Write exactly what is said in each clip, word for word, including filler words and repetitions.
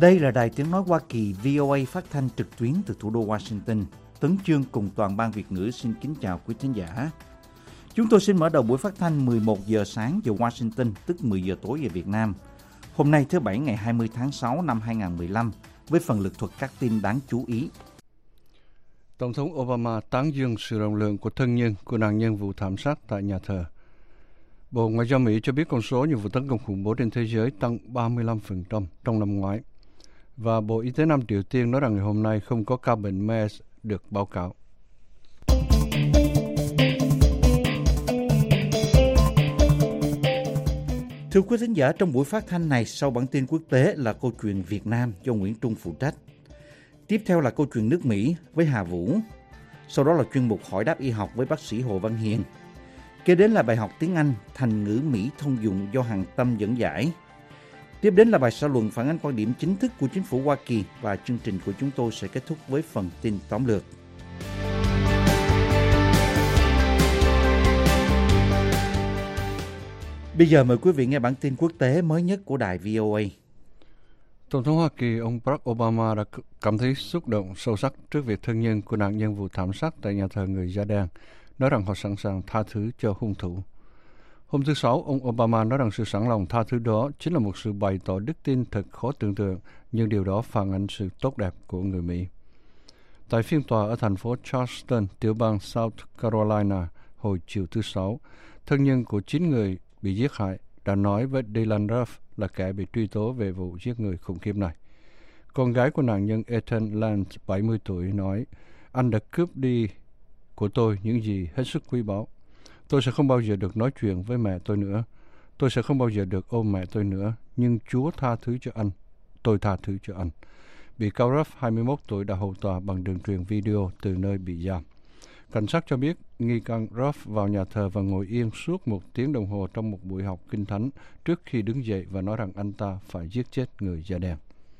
Đây là Đài Tiếng Nói Hoa Kỳ vê o a phát thanh trực tuyến từ thủ đô Washington. Tấn Chương cùng toàn ban Việt ngữ xin kính chào quý thính giả. Chúng tôi xin mở đầu buổi phát thanh mười một giờ sáng giờ Washington, tức mười giờ tối giờ Việt Nam. Hôm nay thứ Bảy ngày hai mươi tháng sáu năm hai nghìn không trăm mười lăm với phần lực thuật các tin đáng chú ý. Tổng thống Obama tán dương sự rộng lượng của thân nhân của nạn nhân vụ thảm sát tại nhà thờ. Bộ Ngoại giao Mỹ cho biết con số những vụ tấn công khủng bố trên thế giới tăng ba mươi lăm phần trăm trong năm ngoái. Và Bộ Y tế Nam Triều Tiên nói rằng ngày hôm nay không có ca bệnh MERS được báo cáo. Thưa quý thính giả, trong buổi phát thanh này, sau bản tin quốc tế là câu chuyện Việt Nam do Nguyễn Trung phụ trách. Tiếp theo là câu chuyện nước Mỹ với Hà Vũ. Sau đó là chuyên mục hỏi đáp y học với bác sĩ Hồ Văn Hiền. Kế đến là bài học tiếng Anh thành ngữ Mỹ thông dụng do Hằng Tâm dẫn giải. Tiếp đến là bài xã luận phản ánh quan điểm chính thức của chính phủ Hoa Kỳ và chương trình của chúng tôi sẽ kết thúc với phần tin tóm lược. Bây giờ mời quý vị nghe bản tin quốc tế mới nhất của đài vê o a. Tổng thống Hoa Kỳ ông Barack Obama đã cảm thấy xúc động sâu sắc trước việc thân nhân của nạn nhân vụ thảm sát tại nhà thờ người da đen, nói rằng họ sẵn sàng tha thứ cho hung thủ. Hôm thứ Sáu, ông Obama nói rằng sự sẵn lòng tha thứ đó chính là một sự bày tỏ đức tin thật khó tưởng tượng, nhưng điều đó phản ánh sự tốt đẹp của người Mỹ. Tại phiên tòa ở thành phố Charleston, tiểu bang South Carolina, hồi chiều thứ Sáu, thân nhân của chín người bị giết hại đã nói với Dylan Roof là kẻ bị truy tố về vụ giết người khủng khiếp này. Con gái của nạn nhân Ethan Lance, bảy mươi tuổi, nói, anh đã cướp đi của tôi những gì hết sức quý báu. Tôi sẽ không bao giờ được nói chuyện với mẹ tôi nữa. Tôi sẽ không bao giờ được ôm mẹ tôi nữa. Nhưng Chúa tha thứ cho anh. Tôi tha thứ cho anh. Bị cáo Ruff, hai mươi mốt tuổi, đã hầu tòa bằng đường truyền video từ nơi bị giam. Cảnh sát cho biết nghi can Ruff vào nhà thờ và ngồi yên suốt một tiếng đồng hồ trong một buổi học kinh thánh trước khi đứng dậy và nói rằng anh ta phải giết chết người da đen.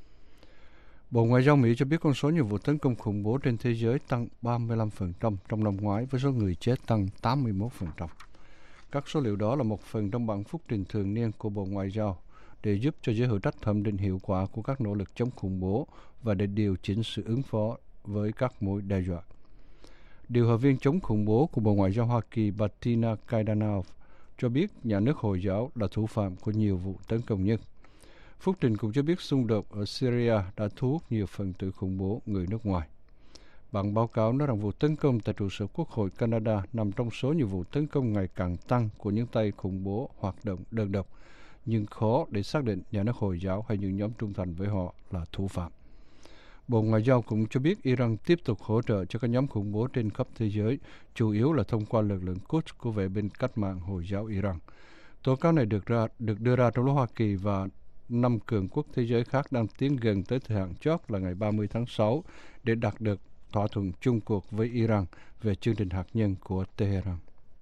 Bộ Ngoại giao Mỹ cho biết con số nhiều vụ tấn công khủng bố trên thế giới tăng ba mươi lăm phần trăm trong năm ngoái với số người chết tăng tám mươi mốt phần trăm. Các số liệu đó là một phần trong bản phúc trình thường niên của Bộ Ngoại giao để giúp cho giới hữu trách thẩm định hiệu quả của các nỗ lực chống khủng bố và để điều chỉnh sự ứng phó với các mối đe dọa. Điều hòa viên chống khủng bố của Bộ Ngoại giao Hoa Kỳ Bettina Kaidanov cho biết nhà nước Hồi giáo là thủ phạm của nhiều vụ tấn công nhất. Phúc trình cũng cho biết xung đột ở Syria đã thu hút nhiều phần tử khủng bố người nước ngoài. Bản báo cáo nói rằng vụ tấn công tại trụ sở Quốc hội Canada nằm trong số nhiều vụ tấn công ngày càng tăng của những tay khủng bố hoạt động đơn độc, nhưng khó để xác định nhà nước Hồi giáo hay những nhóm trung thành với họ là thủ phạm. Bộ Ngoại giao cũng cho biết Iran tiếp tục hỗ trợ cho các nhóm khủng bố trên khắp thế giới, chủ yếu là thông qua lực lượng Quds của vệ binh cách mạng Hồi giáo Iran. Tố cáo này được, ra, được đưa ra trong lúc Hoa Kỳ và năm cường quốc thế giới khác đang tiến gần tới thời hạn chót là ngày ba mươi tháng sáu để đạt được thỏa thuận chung cuộc với Iran về chương trình hạt nhân của Tehran.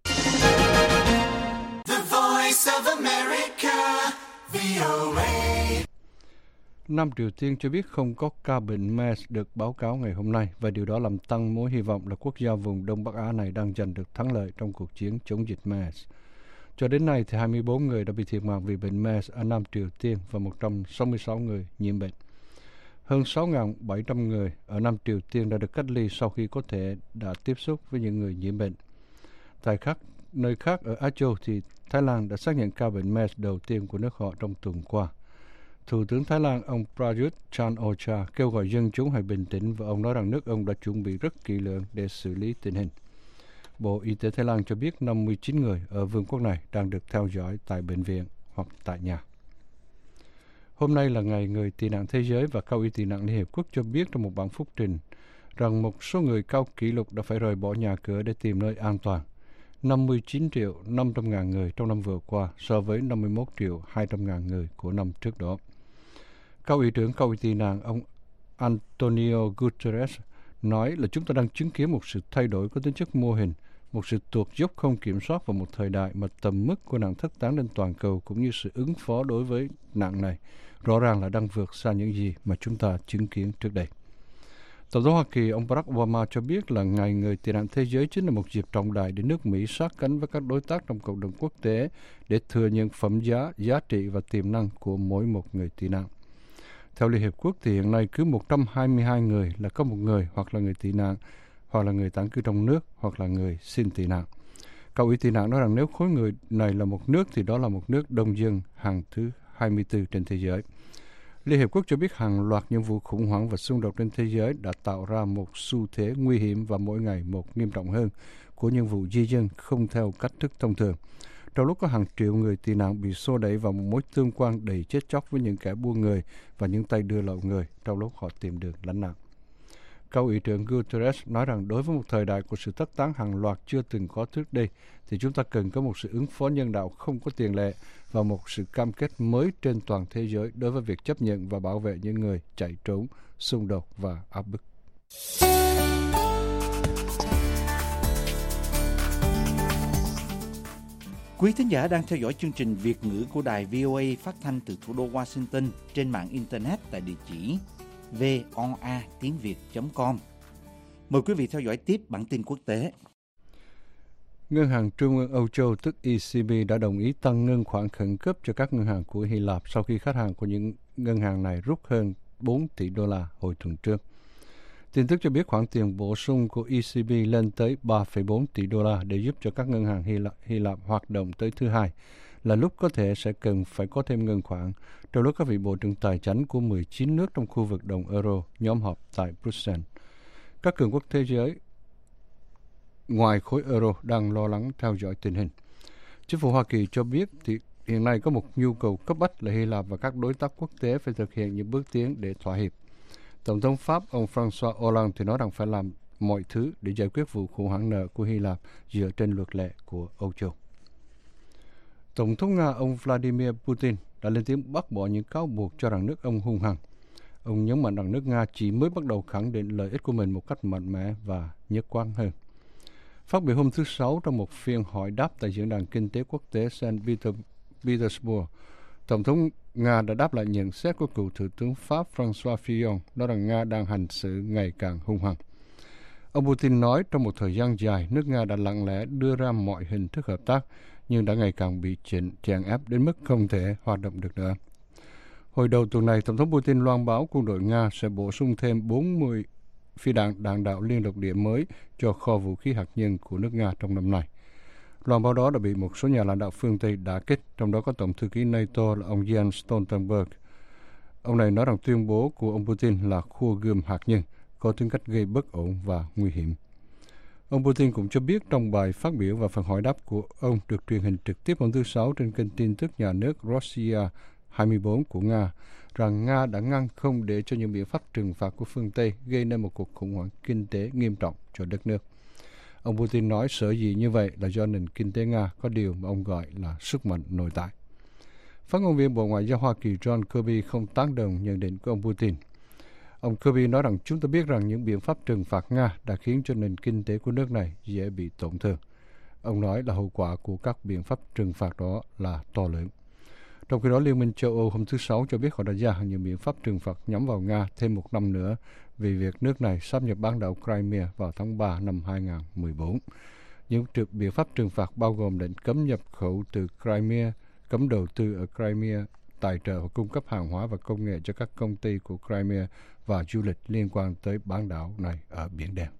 The Voice of America, vê o a. Nam Triều Tiên cho biết không có ca bệnh MERS được báo cáo ngày hôm nay và điều đó làm tăng mối hy vọng là quốc gia vùng Đông Bắc Á này đang giành được thắng lợi trong cuộc chiến chống dịch MERS. Cho đến nay thì hai mươi bốn người đã bị thiệt mạng vì bệnh MERS ở Nam Triều Tiên và một trăm sáu mươi sáu người nhiễm bệnh. Hơn sáu nghìn bảy trăm người ở Nam Triều Tiên đã được cách ly sau khi có thể đã tiếp xúc với những người nhiễm bệnh. Tại khác, nơi khác ở Á Châu thì Thái Lan đã xác nhận ca bệnh MERS đầu tiên của nước họ trong tuần qua. Thủ tướng Thái Lan ông Prayut Chan-o-cha kêu gọi dân chúng hãy bình tĩnh và ông nói rằng nước ông đã chuẩn bị rất kỹ lưỡng để xử lý tình hình. Bộ Y tế Thái Lan cho biết năm mươi chín người ở vương quốc này đang được theo dõi tại bệnh viện hoặc tại nhà. Hôm nay là ngày người tị nạn thế giới và Cao ủy tị nạn Liên Hiệp Quốc cho biết trong một bản phúc trình rằng một số người cao kỷ lục đã phải rời bỏ nhà cửa để tìm nơi an toàn. năm mươi chín triệu năm trăm ngàn người trong năm vừa qua so với năm mươi mốt triệu hai trăm ngàn người của năm trước đó. Cao ủy trưởng Cao ủy tị nạn ông Antonio Guterres nói là chúng ta đang chứng kiến một sự thay đổi có tính chất mô hình, một sự tuột dốc không kiểm soát vào một thời đại mà tầm mức của nạn thất tán trên toàn cầu cũng như sự ứng phó đối với nạn này rõ ràng là đang vượt xa những gì mà chúng ta chứng kiến trước đây. Tổng thống Hoa Kỳ ông Barack Obama cho biết là Ngày Người Tị nạn Thế giới chính là một dịp trọng đại để nước Mỹ sát cánh với các đối tác trong cộng đồng quốc tế để thừa nhận phẩm giá, giá trị và tiềm năng của mỗi một người tị nạn. Theo Liên Hiệp Quốc thì hiện nay cứ một trăm hai mươi hai người là có một người hoặc là người tị nạn, hoặc là người tản cư trong nước, hoặc là người xin tị nạn. Cao ủy tị nạn nói rằng nếu khối người này là một nước thì đó là một nước đông dân hàng thứ hai mươi tư trên thế giới. Liên Hiệp Quốc cho biết hàng loạt những vụ khủng hoảng và xung đột trên thế giới đã tạo ra một xu thế nguy hiểm và mỗi ngày một nghiêm trọng hơn của những vụ di dân không theo cách thức thông thường. Trong lúc có hàng triệu người tị nạn bị xô đẩy vào một mối tương quan đầy chết chóc với những kẻ buôn người và những tay đưa lậu người trong lúc họ tìm đường lánh nạn. Cao ủy trưởng Guterres nói rằng đối với một thời đại của sự thất tán hàng loạt chưa từng có trước đây, thì chúng ta cần có một sự ứng phó nhân đạo không có tiền lệ và một sự cam kết mới trên toàn thế giới đối với việc chấp nhận và bảo vệ những người chạy trốn, xung đột và áp bức. Quý thính giả đang theo dõi chương trình Việt ngữ của đài vê o a phát thanh từ thủ đô Washington trên mạng Internet tại địa chỉ voa tiếng việt chấm com. Mời quý vị theo dõi tiếp bản tin quốc tế. Ngân hàng Trung ương Âu Châu tức e xê bê đã đồng ý tăng ngân khoản khẩn cấp cho các ngân hàng của Hy Lạp sau khi khách hàng của những ngân hàng này rút hơn bốn tỷ đô la hồi tuần trước. Tin tức cho biết khoản tiền bổ sung của e xê bê lên tới ba phẩy bốn tỷ đô la để giúp cho các ngân hàng Hy Lạp, Hy Lạp hoạt động tới thứ Hai, là lúc có thể sẽ cần phải có thêm ngân khoản, trong lúc các vị bộ trưởng tài chính của mười chín nước trong khu vực đồng euro nhóm họp tại Bruxelles. Các cường quốc thế giới ngoài khối euro đang lo lắng theo dõi tình hình. Chính phủ Hoa Kỳ cho biết thì hiện nay có một nhu cầu cấp bách là Hy Lạp và các đối tác quốc tế phải thực hiện những bước tiến để thỏa hiệp. Tổng thống Pháp ông François Hollande thì nói rằng phải làm mọi thứ để giải quyết vụ khủng hoảng nợ của Hy Lạp dựa trên luật lệ của Âu Châu. Tổng thống Nga ông Vladimir Putin đã lên tiếng bác bỏ những cáo buộc cho rằng nước ông hung hăng. Ông nhấn mạnh rằng nước Nga chỉ mới bắt đầu khẳng định lợi ích của mình một cách mạnh mẽ và nhất quán hơn. Phát biểu hôm thứ Sáu trong một phiên hỏi đáp tại Diễn đàn Kinh tế Quốc tế Saint Petersburg, Tổng thống Nga đã đáp lại nhận xét của cựu Thủ tướng Pháp François Fillon, nói rằng Nga đang hành xử ngày càng hung hăng. Ông Putin nói trong một thời gian dài, nước Nga đã lặng lẽ đưa ra mọi hình thức hợp tác, nhưng đã ngày càng bị chèn ép đến mức không thể hoạt động được nữa. Hồi đầu tuần này, Tổng thống Putin loan báo quân đội Nga sẽ bổ sung thêm bốn mươi phi đạn đạn đạo liên lục địa mới cho kho vũ khí hạt nhân của nước Nga trong năm nay. Loan báo đó đã bị một số nhà lãnh đạo phương Tây đả kích, trong đó có Tổng thư ký NATO là ông Jens Stoltenberg. Ông này nói rằng tuyên bố của ông Putin là khua gươm hạt nhân, có tính cách gây bất ổn và nguy hiểm. Ông Putin cũng cho biết trong bài phát biểu và phần hỏi đáp của ông được truyền hình trực tiếp hôm thứ Sáu trên kênh tin tức nhà nước Russia hai mươi bốn của Nga, rằng Nga đã ngăn không để cho những biện pháp trừng phạt của phương Tây gây nên một cuộc khủng hoảng kinh tế nghiêm trọng cho đất nước. Ông Putin nói sở dĩ như vậy là do nền kinh tế Nga có điều mà ông gọi là sức mạnh nội tại. Phát ngôn viên Bộ Ngoại giao Hoa Kỳ John Kirby không tán đồng nhận định của ông Putin. Ông Kirby nói rằng chúng ta biết rằng những biện pháp trừng phạt Nga đã khiến cho nền kinh tế của nước này dễ bị tổn thương. Ông nói là hậu quả của các biện pháp trừng phạt đó là to lớn. Trong khi đó, Liên minh châu Âu hôm thứ Sáu cho biết họ đã gia hạn những biện pháp trừng phạt nhắm vào Nga thêm một năm nữa vì việc nước này sáp nhập bán đảo Crimea vào tháng ba năm hai nghìn không trăm mười bốn. Những biện pháp trừng phạt bao gồm lệnh cấm nhập khẩu từ Crimea, cấm đầu tư ở Crimea, tài trợ và cung cấp hàng hóa và công nghệ cho các công ty của Crimea và du lịch liên quan tới bán đảo này ở Biển Đen.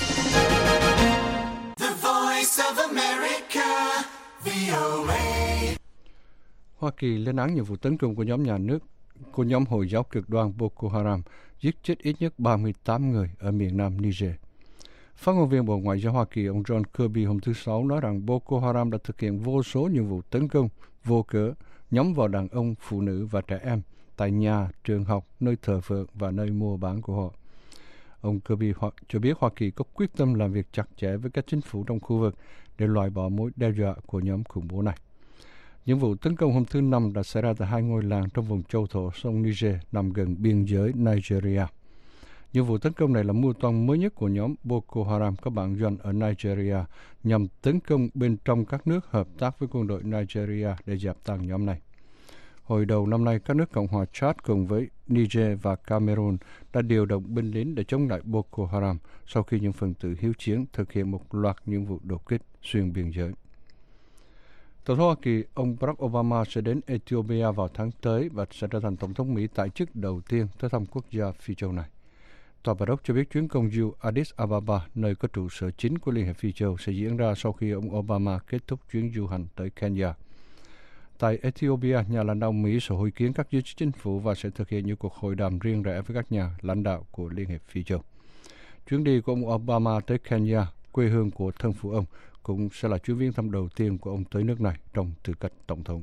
The Voice of America, vê o a. Hoa Kỳ lên án những vụ tấn công của nhóm nhà nước, của nhóm Hồi giáo cực đoan Boko Haram, giết chết ít nhất ba mươi tám người ở miền nam Niger. Phát ngôn viên Bộ Ngoại giao Hoa Kỳ ông John Kirby hôm thứ Sáu nói rằng Boko Haram đã thực hiện vô số những vụ tấn công vô cớ nhắm vào đàn ông, phụ nữ và trẻ em tại nhà, trường học, nơi thờ phượng và nơi mua bán của họ. Ông Kirby cho biết Hoa Kỳ có quyết tâm làm việc chặt chẽ với các chính phủ trong khu vực để loại bỏ mối đe dọa của nhóm khủng bố này. Những vụ tấn công hôm thứ Năm đã xảy ra tại hai ngôi làng trong vùng châu thổ sông Niger nằm gần biên giới Nigeria. Những vụ tấn công này là mưu toan mới nhất của nhóm Boko Haram có bản doanh ở Nigeria nhằm tấn công bên trong các nước hợp tác với quân đội Nigeria để dập tàn nhóm này. Hồi đầu năm nay, các nước Cộng hòa Chad cùng với Niger và Cameroon đã điều động binh lính để chống lại Boko Haram sau khi những phần tử hiếu chiến thực hiện một loạt những vụ đột kích xuyên biên giới. Tổng thống Hoa Kỳ ông Barack Obama sẽ đến Ethiopia vào tháng tới và sẽ trở thành Tổng thống Mỹ tại chức đầu tiên tới thăm quốc gia Phi Châu này. Tòa Bạch Ốc cho biết chuyến công du Addis Ababa, nơi có trụ sở chính của Liên hiệp Phi Châu, sẽ diễn ra sau khi ông Obama kết thúc chuyến du hành tới Kenya. Tại Ethiopia, nhà lãnh đạo Mỹ sẽ hội kiến các giới chức chính phủ và sẽ thực hiện những cuộc hội đàm riêng rẽ với các nhà lãnh đạo của Liên hiệp Phi Châu. Chuyến đi của ông Obama tới Kenya, quê hương của thân phụ ông, cũng sẽ là chuyến viếng thăm đầu tiên của ông tới nước này trong tư cách tổng thống.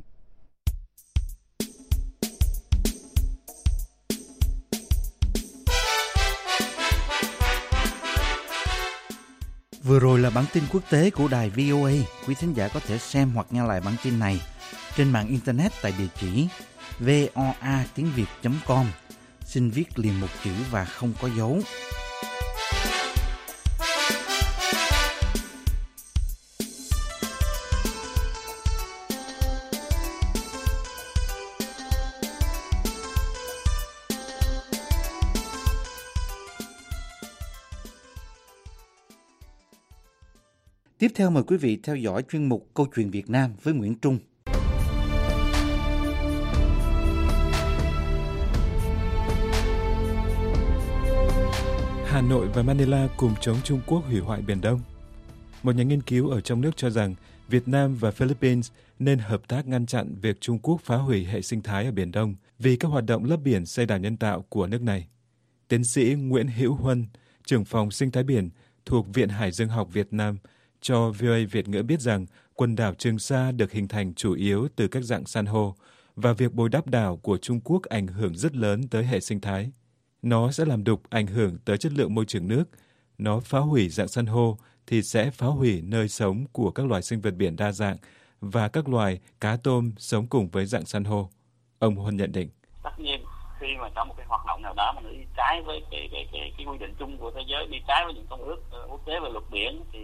Vừa rồi là bản tin quốc tế của đài vê o a. Quý thính giả có thể xem hoặc nghe lại bản tin này trên mạng internet tại địa chỉ voa tiếng việt chấm com. Xin viết liền một chữ và không có dấu. Tiếp theo mời quý vị theo dõi chuyên mục Câu chuyện Việt Nam với Nguyễn Trung. Hà Nội và Manila cùng chống Trung Quốc hủy hoại Biển Đông. Một nhà nghiên cứu ở trong nước cho rằng Việt Nam và Philippines nên hợp tác ngăn chặn việc Trung Quốc phá hủy hệ sinh thái ở Biển Đông vì các hoạt động lấp biển xây đảo nhân tạo của nước này. Tiến sĩ Nguyễn Hữu Huân, trưởng phòng sinh thái biển thuộc Viện Hải dương học Việt Nam, cho vê o a Việt ngữ biết rằng quần đảo Trường Sa được hình thành chủ yếu từ các dạng san hô và việc bồi đắp đảo của Trung Quốc ảnh hưởng rất lớn tới hệ sinh thái. Nó sẽ làm đục ảnh hưởng tới chất lượng môi trường nước. Nó phá hủy dạng san hô thì sẽ phá hủy nơi sống của các loài sinh vật biển đa dạng và các loài cá tôm sống cùng với dạng san hô. Ông Huân nhận định. Tất nhiên khi mà có một cái hoạt động nào đó mà nó đi trái với cái cái cái, cái quy định chung của thế giới, đi trái với những công ước uh, quốc tế về luật biển thì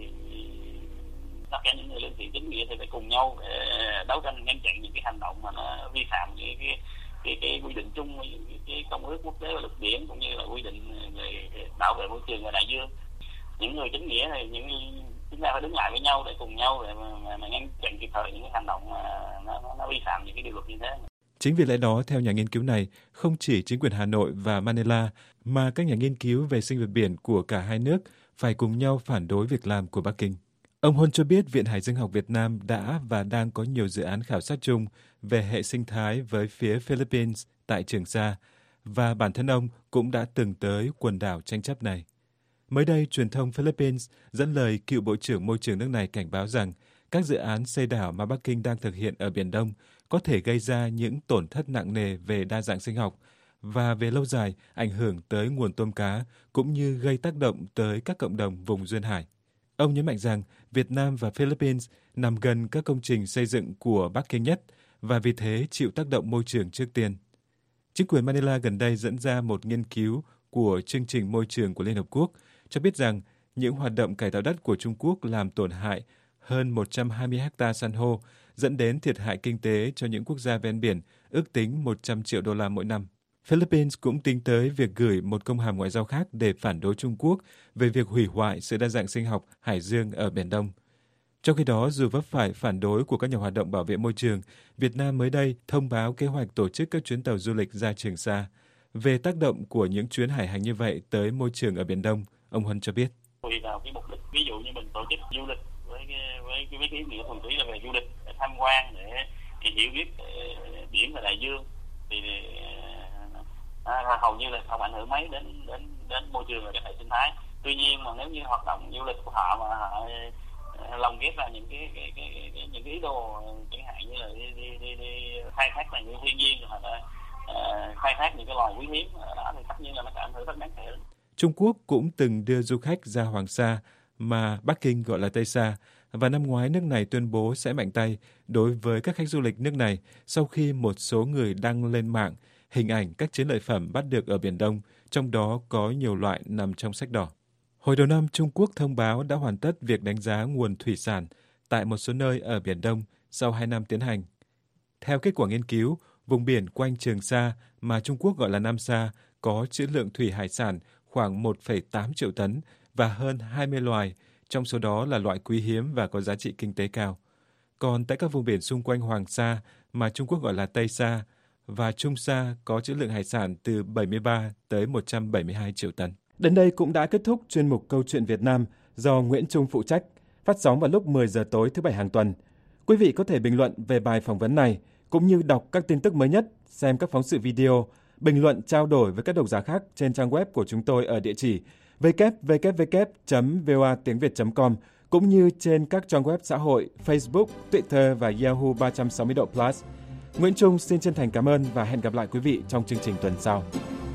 tất cả những người lương thiện chính nghĩa thì phải cùng nhau để đấu tranh ngăn chặn những cái hành động mà nó vi phạm cái cái cái, cái quy định chung, cái, cái công ước quốc tế về luật biển cũng như là quy định về bảo vệ môi trường và đại dương. Những người chính nghĩa thì những chúng ta phải đứng lại với nhau để cùng nhau để mà, mà, mà ngăn chặn kịp thời những cái hành động mà nó, nó, nó vi phạm những cái điều luật như thế. Chính vì lẽ đó, theo nhà nghiên cứu này, không chỉ chính quyền Hà Nội và Manila mà các nhà nghiên cứu về sinh vật biển của cả hai nước phải cùng nhau phản đối việc làm của Bắc Kinh. Ông Huân cho biết Viện Hải dương học Việt Nam đã và đang có nhiều dự án khảo sát chung về hệ sinh thái với phía Philippines tại Trường Sa, và bản thân ông cũng đã từng tới quần đảo tranh chấp này. Mới đây, truyền thông Philippines dẫn lời cựu Bộ trưởng Môi trường nước này cảnh báo rằng các dự án xây đảo mà Bắc Kinh đang thực hiện ở Biển Đông có thể gây ra những tổn thất nặng nề về đa dạng sinh học và về lâu dài ảnh hưởng tới nguồn tôm cá cũng như gây tác động tới các cộng đồng vùng duyên hải. Ông nhấn mạnh rằng Việt Nam và Philippines nằm gần các công trình xây dựng của Bắc Kinh nhất và vì thế chịu tác động môi trường trước tiên. Chính quyền Manila gần đây dẫn ra một nghiên cứu của chương trình môi trường của Liên Hợp Quốc cho biết rằng những hoạt động cải tạo đất của Trung Quốc làm tổn hại hơn một trăm hai mươi héc-ta san hô, dẫn đến thiệt hại kinh tế cho những quốc gia ven biển, ước tính một trăm triệu đô la mỗi năm. Philippines cũng tính tới việc gửi một công hàm ngoại giao khác để phản đối Trung Quốc về việc hủy hoại sự đa dạng sinh học hải dương ở Biển Đông. Trong khi đó, dù vấp phải phản đối của các nhà hoạt động bảo vệ môi trường, Việt Nam mới đây thông báo kế hoạch tổ chức các chuyến tàu du lịch ra Trường Sa. Về tác động của những chuyến hải hành như vậy tới môi trường ở Biển Đông, ông Huân cho biết. Tùy vào cái mục đích, ví dụ như mình tổ chức du lịch với cái, với cái, với cái ý nghĩa thuần túy là về du lịch, để tham quan, để, để hiểu biết biển và đại dương, thì à, hầu như là không ảnh hưởng mấy đến đến đến môi trường và cái hệ sinh thái. Tuy nhiên mà nếu như hoạt động du lịch của họ mà họ lồng ghép vào những cái, cái, cái, cái những cái ý đồ chẳng hạn như là đi đi đi, đi khai thác tài nguyên thiên nhiên hoặc là uh, khai thác những cái loài quý hiếm đó, thì tất nhiên là nó ảnh hưởng rất đáng kể. Trung Quốc cũng từng đưa du khách ra Hoàng Sa mà Bắc Kinh gọi là Tây Sa, và năm ngoái nước này tuyên bố sẽ mạnh tay đối với các khách du lịch nước này sau khi một số người đăng lên mạng hình ảnh các chiến lợi phẩm bắt được ở Biển Đông, trong đó có nhiều loại nằm trong sách đỏ. Hồi đầu năm, Trung Quốc thông báo đã hoàn tất việc đánh giá nguồn thủy sản tại một số nơi ở Biển Đông sau hai năm tiến hành. Theo kết quả nghiên cứu, vùng biển quanh Trường Sa mà Trung Quốc gọi là Nam Sa có trữ lượng thủy hải sản khoảng một phẩy tám triệu tấn và hơn hai mươi loài, trong số đó là loại quý hiếm và có giá trị kinh tế cao. Còn tại các vùng biển xung quanh Hoàng Sa, mà Trung Quốc gọi là Tây Sa, và Trung Sa có trữ lượng hải sản từ bảy mươi ba tới một trăm bảy mươi hai triệu tấn. Đến đây cũng đã kết thúc chuyên mục Câu chuyện Việt Nam do Nguyễn Trung phụ trách, phát sóng vào lúc mười giờ tối thứ Bảy hàng tuần. Quý vị có thể bình luận về bài phỏng vấn này, cũng như đọc các tin tức mới nhất, xem các phóng sự video, bình luận trao đổi với các độc giả khác trên trang web của chúng tôi ở địa chỉ w w w chấm v o a tiếng việt chấm com, cũng như trên các trang web xã hội Facebook, Twitter và Yahoo ba trăm sáu mươi độ Plus. Nguyễn Trung xin chân thành cảm ơn và hẹn gặp lại quý vị trong chương trình tuần sau.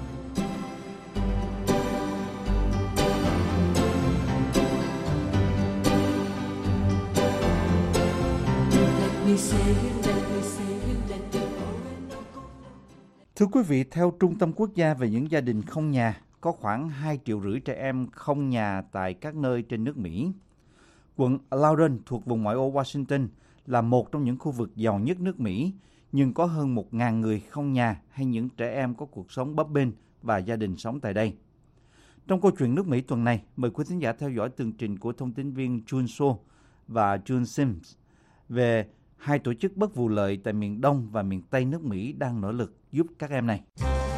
Thưa quý vị, theo Trung tâm Quốc gia về những gia đình không nhà, có khoảng hai triệu rưỡi trẻ em không nhà tại các nơi trên nước Mỹ. Quận Loudoun thuộc vùng ngoại ô Washington là một trong những khu vực giàu nhất nước Mỹ, nhưng có hơn một nghìn người không nhà hay những trẻ em có cuộc sống bấp bênh và gia đình sống tại đây. Trong câu chuyện nước Mỹ tuần này, mời quý thính giả theo dõi tường trình của thông tin viên June So và June Sims về hai tổ chức bất vụ lợi tại miền Đông và miền Tây nước Mỹ đang nỗ lực giúp các em này.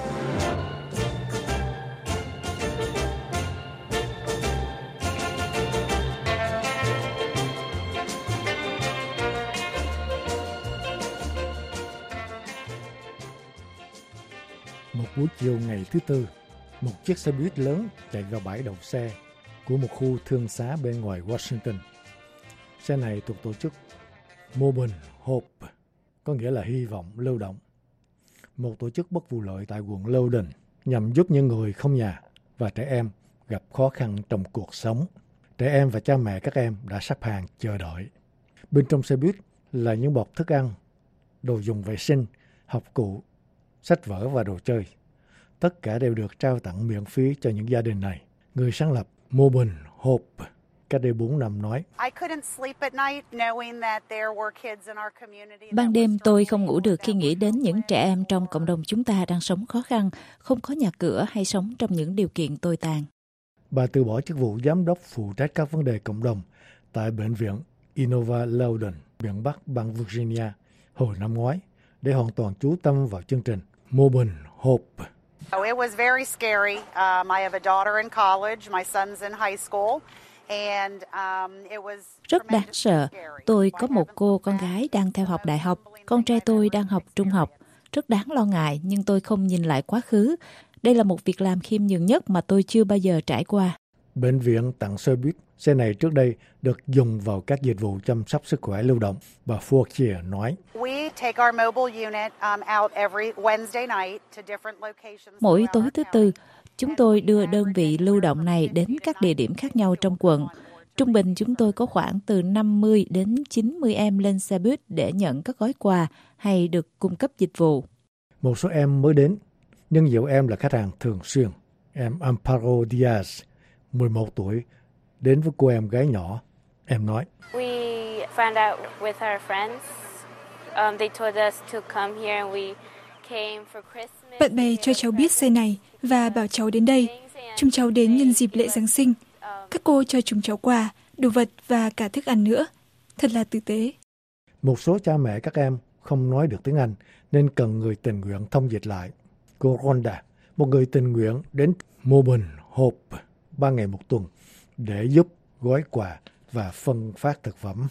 Một buổi chiều ngày thứ Tư, một chiếc xe buýt lớn chạy vào bãi đậu xe của một khu thương xá bên ngoài Washington. Xe này thuộc tổ chức Mobile Hope, có nghĩa là hy vọng lưu động, một tổ chức bất vụ lợi tại quận Loudoun nhằm giúp những người không nhà và trẻ em gặp khó khăn trong cuộc sống. Trẻ em và cha mẹ các em đã sắp hàng chờ đợi. Bên trong xe buýt là những bọc thức ăn, đồ dùng vệ sinh, học cụ, sách vở và đồ chơi. Tất cả đều được trao tặng miễn phí cho những gia đình này. Người sáng lập Mobile Hope cách đây bốn năm nói: Ban đêm tôi không ngủ được khi nghĩ đến những trẻ em trong cộng đồng chúng ta đang sống khó khăn, không có nhà cửa hay sống trong những điều kiện tồi tàn. Bà từ bỏ chức vụ giám đốc phụ trách các vấn đề cộng đồng tại bệnh viện Innova Loudoun, miền Bắc bang Virginia hồi năm ngoái để hoàn toàn chú tâm vào chương trình Mobile Hope. Oh, it was very scary. Um, I have a daughter in college, my son's in high school. And, um, it was rất đáng sợ. Tôi có một cô con gái đang theo học đại học, con trai tôi đang học trung học. Rất đáng lo ngại, nhưng tôi không nhìn lại quá khứ. Đây là một việc làm khiêm nhường nhất mà tôi chưa bao giờ trải qua. Bệnh viện tặng xe buýt. Xe này trước đây được dùng vào các dịch vụ chăm sóc sức khỏe lưu động. Bà Fortier nói: Mỗi tối thứ Tư, chúng tôi đưa đơn vị lưu động này đến các địa điểm khác nhau trong quận. Trung bình chúng tôi có khoảng từ năm mươi đến chín mươi em lên xe buýt để nhận các gói quà hay được cung cấp dịch vụ. Một số em mới đến, nhưng nhiều em là khách hàng thường xuyên. Em Amparo Diaz, mười một tuổi, đến với cô em gái nhỏ. Em nói: We found out with our friends. Um, they told us to come here and we came for Christmas. Bạn bè cho cháu biết xe này và bảo cháu đến đây. Chúng cháu đến nhân dịp lễ Giáng sinh. Các cô cho chúng cháu quà, đồ vật và cả thức ăn nữa. Thật là tử tế. Một số cha mẹ các em không nói được tiếng Anh nên cần người tình nguyện thông dịch lại. Cô Rhonda, một người tình nguyện đến Mobile Hope ba ngày một tuần để giúp gói quà và phân phát thực phẩm.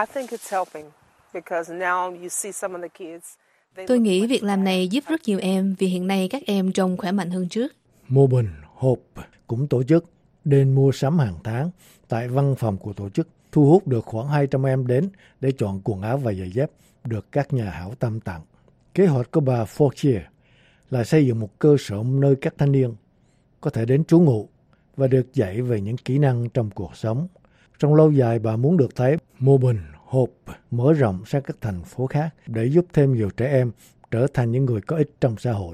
Tôi nghĩ việc làm này giúp rất nhiều em vì hiện nay các em trông khỏe mạnh hơn trước. Mobile Hope cũng tổ chức đêm mua sắm hàng tháng tại văn phòng của tổ chức, thu hút được khoảng hai trăm em đến để chọn quần áo và giày dép được các nhà hảo tâm tặng. Kế hoạch của bà Fortier là xây dựng một cơ sở nơi các thanh niên có thể đến trú ngụ và được dạy về những kỹ năng trong cuộc sống. Trong lâu dài, bà muốn được thấy Mobile Hope mở rộng sang các thành phố khác để giúp thêm nhiều trẻ em trở thành những người có ích trong xã hội.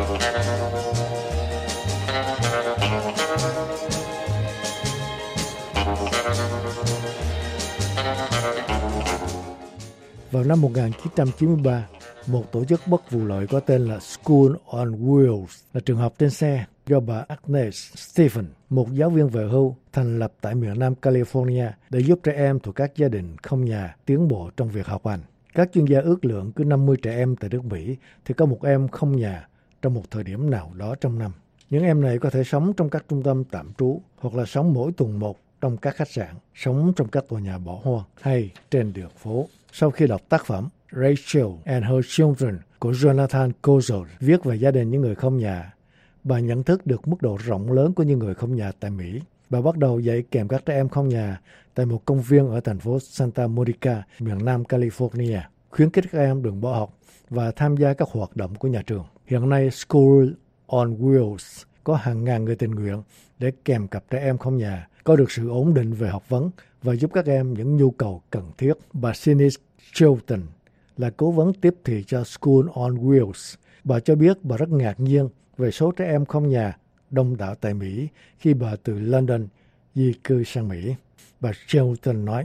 Vào năm một nghìn chín trăm chín mươi ba, một tổ chức bất vụ lợi có tên là School on Wheels là trường học trên xe do bà Agnes Stephen, một giáo viên về hưu, thành lập tại miền Nam California để giúp trẻ em thuộc các gia đình không nhà tiến bộ trong việc học hành. Các chuyên gia ước lượng cứ năm mươi trẻ em tại nước Mỹ thì có một em không nhà trong một thời điểm nào đó trong năm. Những em này có thể sống trong các trung tâm tạm trú hoặc là sống mỗi tuần một trong các khách sạn, sống trong các tòa nhà bỏ hoang hay trên đường phố. Sau khi đọc tác phẩm Rachel and Her Children của Jonathan Kozol viết về gia đình những người không nhà, bà nhận thức được mức độ rộng lớn của những người không nhà tại Mỹ. Bà bắt đầu dạy kèm các trẻ em không nhà tại một công viên ở thành phố Santa Monica, miền Nam California, khuyến khích các em đừng bỏ học và tham gia các hoạt động của nhà trường. Hiện nay, School on Wheels có hàng ngàn người tình nguyện để kèm cặp trẻ em không nhà có được sự ổn định về học vấn và giúp các em những nhu cầu cần thiết. Bà Sinis Chilton là cố vấn tiếp thị cho School on Wheels. Bà cho biết bà rất ngạc nhiên về số trẻ em không nhà đông đảo tại Mỹ khi bà từ London di cư sang Mỹ. Bà Chilton nói,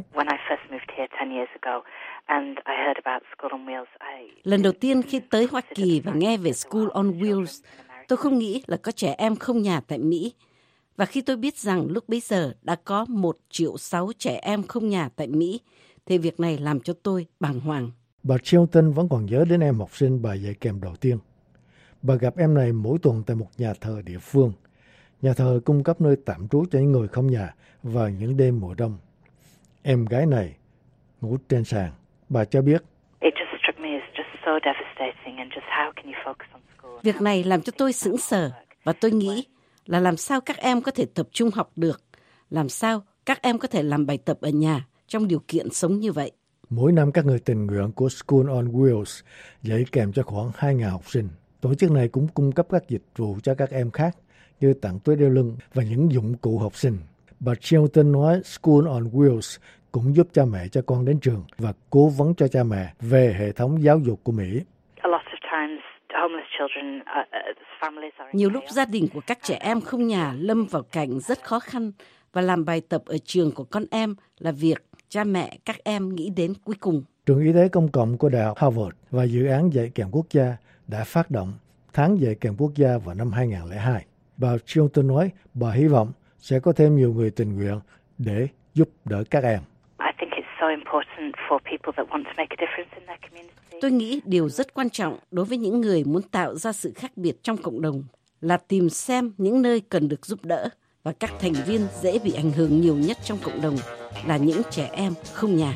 lần đầu tiên khi tới Hoa Kỳ và nghe về School on Wheels, tôi không nghĩ là có trẻ em không nhà tại Mỹ. Và khi tôi biết rằng lúc bấy giờ đã có một triệu sáu trẻ em không nhà tại Mỹ, thì việc này làm cho tôi bàng hoàng. Bà Chilton vẫn còn nhớ đến em học sinh bà dạy kèm đầu tiên. Bà gặp em này mỗi tuần tại một nhà thờ địa phương. Nhà thờ cung cấp nơi tạm trú cho những người không nhà vào những đêm mùa đông. Em gái này ngủ trên sàn. Bà cho biết, việc này làm cho tôi sững sờ và tôi nghĩ là làm sao các em có thể tập trung học được, làm sao các em có thể làm bài tập ở nhà trong điều kiện sống như vậy. Mỗi năm các người tình nguyện của School on Wheels dạy kèm cho khoảng hai nghìn học sinh. Tổ chức này cũng cung cấp các dịch vụ cho các em khác như tặng túi đeo lưng và những dụng cụ học sinh. Bà Chilton nói School on Wheels cũng giúp cha mẹ cho con đến trường và cố vấn cho cha mẹ về hệ thống giáo dục của Mỹ. Nhiều lúc gia đình của các trẻ em không nhà lâm vào cảnh rất khó khăn và làm bài tập ở trường của con em là việc cha mẹ các em nghĩ đến cuối cùng. Trường Y tế Công cộng của Đại học Harvard và dự án dạy kèm quốc gia đã phát động tháng dạy kèm quốc gia vào năm hai nghìn không trăm lẻ hai. Bà Chilton nói bà hy vọng sẽ có thêm nhiều người tình nguyện để giúp đỡ các em. Tôi nghĩ điều rất quan trọng đối với những người muốn tạo ra sự khác biệt trong cộng đồng là tìm xem những nơi cần được giúp đỡ, và các thành viên dễ bị ảnh hưởng nhiều nhất trong cộng đồng là những trẻ em không nhà.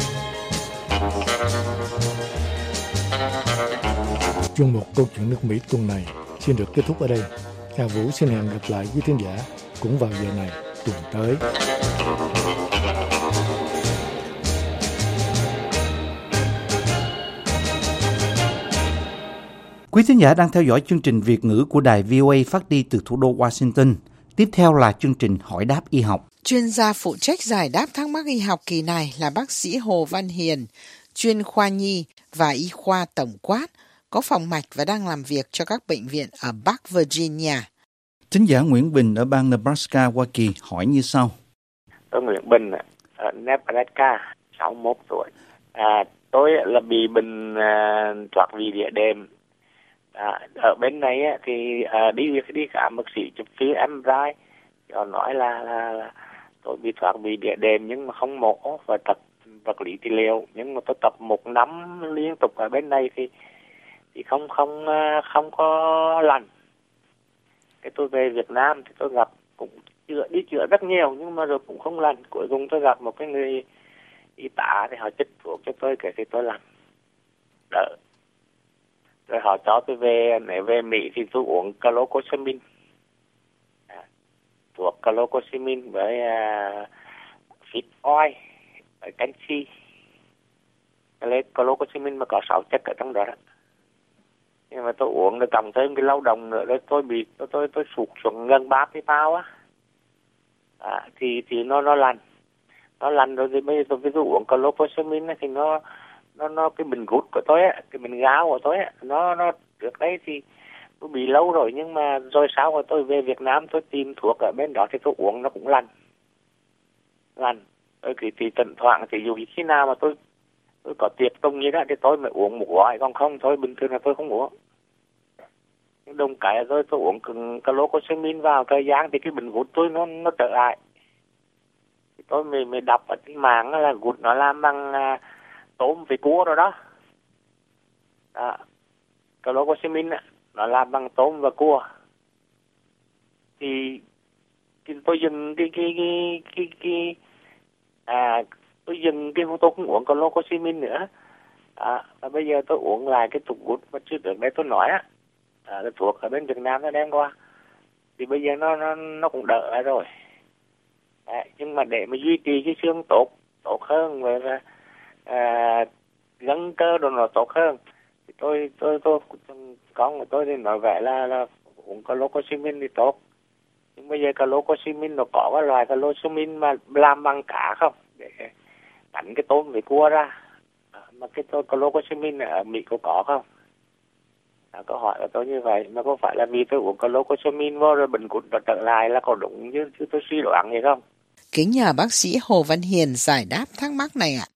Chuyên mục Câu chuyện nước Mỹ tuần này xin được kết thúc ở đây. Hà Vũ xin hẹn gặp lại quý khán giả cũng vào giờ này tuần tới. Quý thính giả đang theo dõi chương trình Việt ngữ của đài vê o a phát đi từ thủ đô Washington. Tiếp theo là chương trình Hỏi đáp y học. Chuyên gia phụ trách giải đáp thắc mắc y học kỳ này là bác sĩ Hồ Văn Hiền, chuyên khoa nhi và y khoa tổng quát, có phòng mạch và đang làm việc cho các bệnh viện ở Bắc Virginia. Thính giả Nguyễn Bình ở bang Nebraska, Hoa Kỳ hỏi như sau. Tôi Nguyễn Bình ở Nebraska, sáu mươi mốt tuổi. À, tôi là bị bệnh à, thoát vị đĩa đệm. À, ở bên này á, thì à, đi đi khám bác sĩ chụp phim em rờ i, họ nói là, là, là tôi bị thoát vị đĩa đệm nhưng mà không mổ và tập vật lý trị liệu, nhưng mà tôi tập một năm liên tục ở bên này thì thì không không không có lành. Cái tôi về Việt Nam thì tôi gặp cũng chữa đi chữa rất nhiều nhưng mà rồi cũng không lành. Cuối cùng tôi gặp một cái người y tá thì họ chích thuốc cho tôi, kể thì tôi lành đỡ. Rồi họ cho tôi về, nếu về Mỹ thì tôi uống Calocosamine, à, thuốc Calocosamine với uh, fish oil, với canxi. Cái Calocosamine mà có sáu chất ở trong đó. Nhưng mà tôi uống được cộng thêm cái lao động nữa, rồi tôi bị tôi tôi tôi sụt xuống gần ba mươi bao á, à, thì thì nó nó lành, nó lành rồi thì bây giờ tôi, tôi uống Calocosamine thì nó nó nó cái bình gút của tôi á, cái bình gáo của tôi á, nó nó trước đây thì tôi bị lâu rồi, nhưng mà rồi sau rồi tôi về Việt Nam tôi tìm thuốc ở bên đó thì tôi uống nó cũng lành, lành. Rồi thì, thì thỉnh thoảng thì dù khi nào mà tôi tôi có tiệc tùng như đó thì tôi mới uống một gói, còn không thôi bình thường là tôi không uống. Đồng cái rồi tôi uống Calocosamine vào thời gian thì cái bệnh gút tôi nó nó trở lại. Tôi mình mình đọc ở trên mạng là gút nó làm bằng à, tôm với cua rồi đó. À, Calocosamine nó làm bằng tôm và cua. Thì, thì tôi dừng cái cái cái cái, cái à tôi dừng cái tôi không uống Calocosamine nữa. À, và bây giờ tôi uống lại cái thuốc gút mà trước trước đây tôi nói á, à, cái thuốc ở bên Việt Nam nó đem qua. Thì bây giờ nó nó nó cũng đỡ lại rồi. À, nhưng mà để mà duy trì cái xương tốt tốt hơn và là à, gân cơ đồ nó tốt hơn thì tôi tôi tôi con của tôi thì nói vậy là là uống Calocosamine thì tốt. Nhưng bây giờ Calocosamine nó có cái loại Calocosamine mà làm bằng cá không để đánh cái tôm với cua ra, à, mà cái Calocosamine ở Mỹ có có không? À, câu hỏi của tôi như vậy, mà có phải là vì tôi uống Calocosamine vô rồi bệnh gút nó trở lại là có đúng như, như tôi suy đoán vậy không? Kính nhờ bác sĩ Hồ Văn Hiền giải đáp thắc mắc này ạ.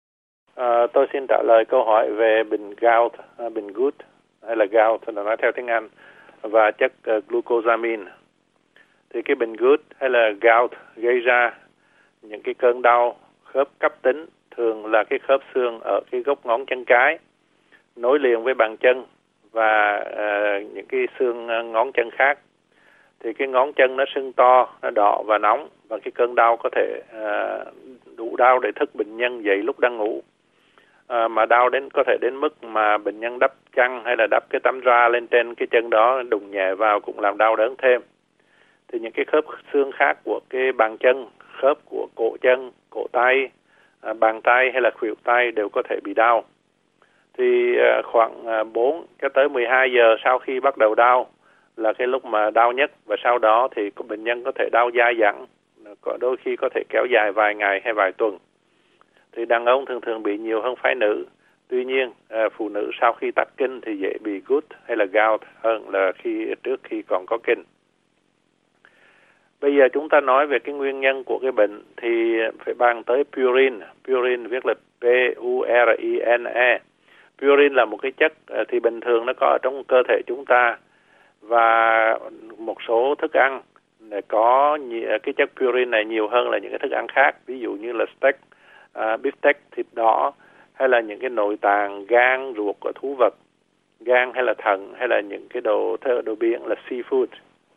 À, tôi xin trả lời câu hỏi về bệnh gout, bệnh gút hay là gout, nó nói theo tiếng Anh, và chất uh, glucosamine. Thì cái bệnh gút hay là gout gây ra những cái cơn đau khớp cấp tính, thường là cái khớp xương ở cái gốc ngón chân cái nối liền với bàn chân và uh, những cái xương ngón chân khác. Thì cái ngón chân nó sưng to, nó đỏ và nóng, và cái cơn đau có thể uh, đủ đau để thức bệnh nhân dậy lúc đang ngủ. Uh, mà đau đến có thể đến mức mà bệnh nhân đắp chăn hay là đắp cái tấm da lên trên cái chân đó, đụng nhẹ vào cũng làm đau đớn thêm. Thì những cái khớp xương khác của cái bàn chân, khớp của cổ chân, cổ tay, uh, bàn tay hay là khuỷu tay đều có thể bị đau. Thì uh, khoảng uh, bốn cho tới mười hai giờ sau khi bắt đầu đau là cái lúc mà đau nhất, và sau đó thì bệnh nhân có thể đau dai dẳng, có đôi khi có thể kéo dài vài ngày hay vài tuần. Thì đàn ông thường thường bị nhiều hơn phái nữ. Tuy nhiên, à, phụ nữ sau khi tắc kinh thì dễ bị gút hay là gout hơn là khi trước khi còn có kinh. Bây giờ chúng ta nói về cái nguyên nhân của cái bệnh thì phải bàn tới purine. Purine viết là P U R I N E. Purine là một cái chất thì bình thường nó có ở trong cơ thể chúng ta, và một số thức ăn có cái chất purine này nhiều hơn là những cái thức ăn khác, ví dụ như là steak, uh, beefsteak, thịt đỏ, hay là những cái nội tạng, gan, ruột của thú vật, gan hay là thận, hay là những cái đồ đồ biển là seafood.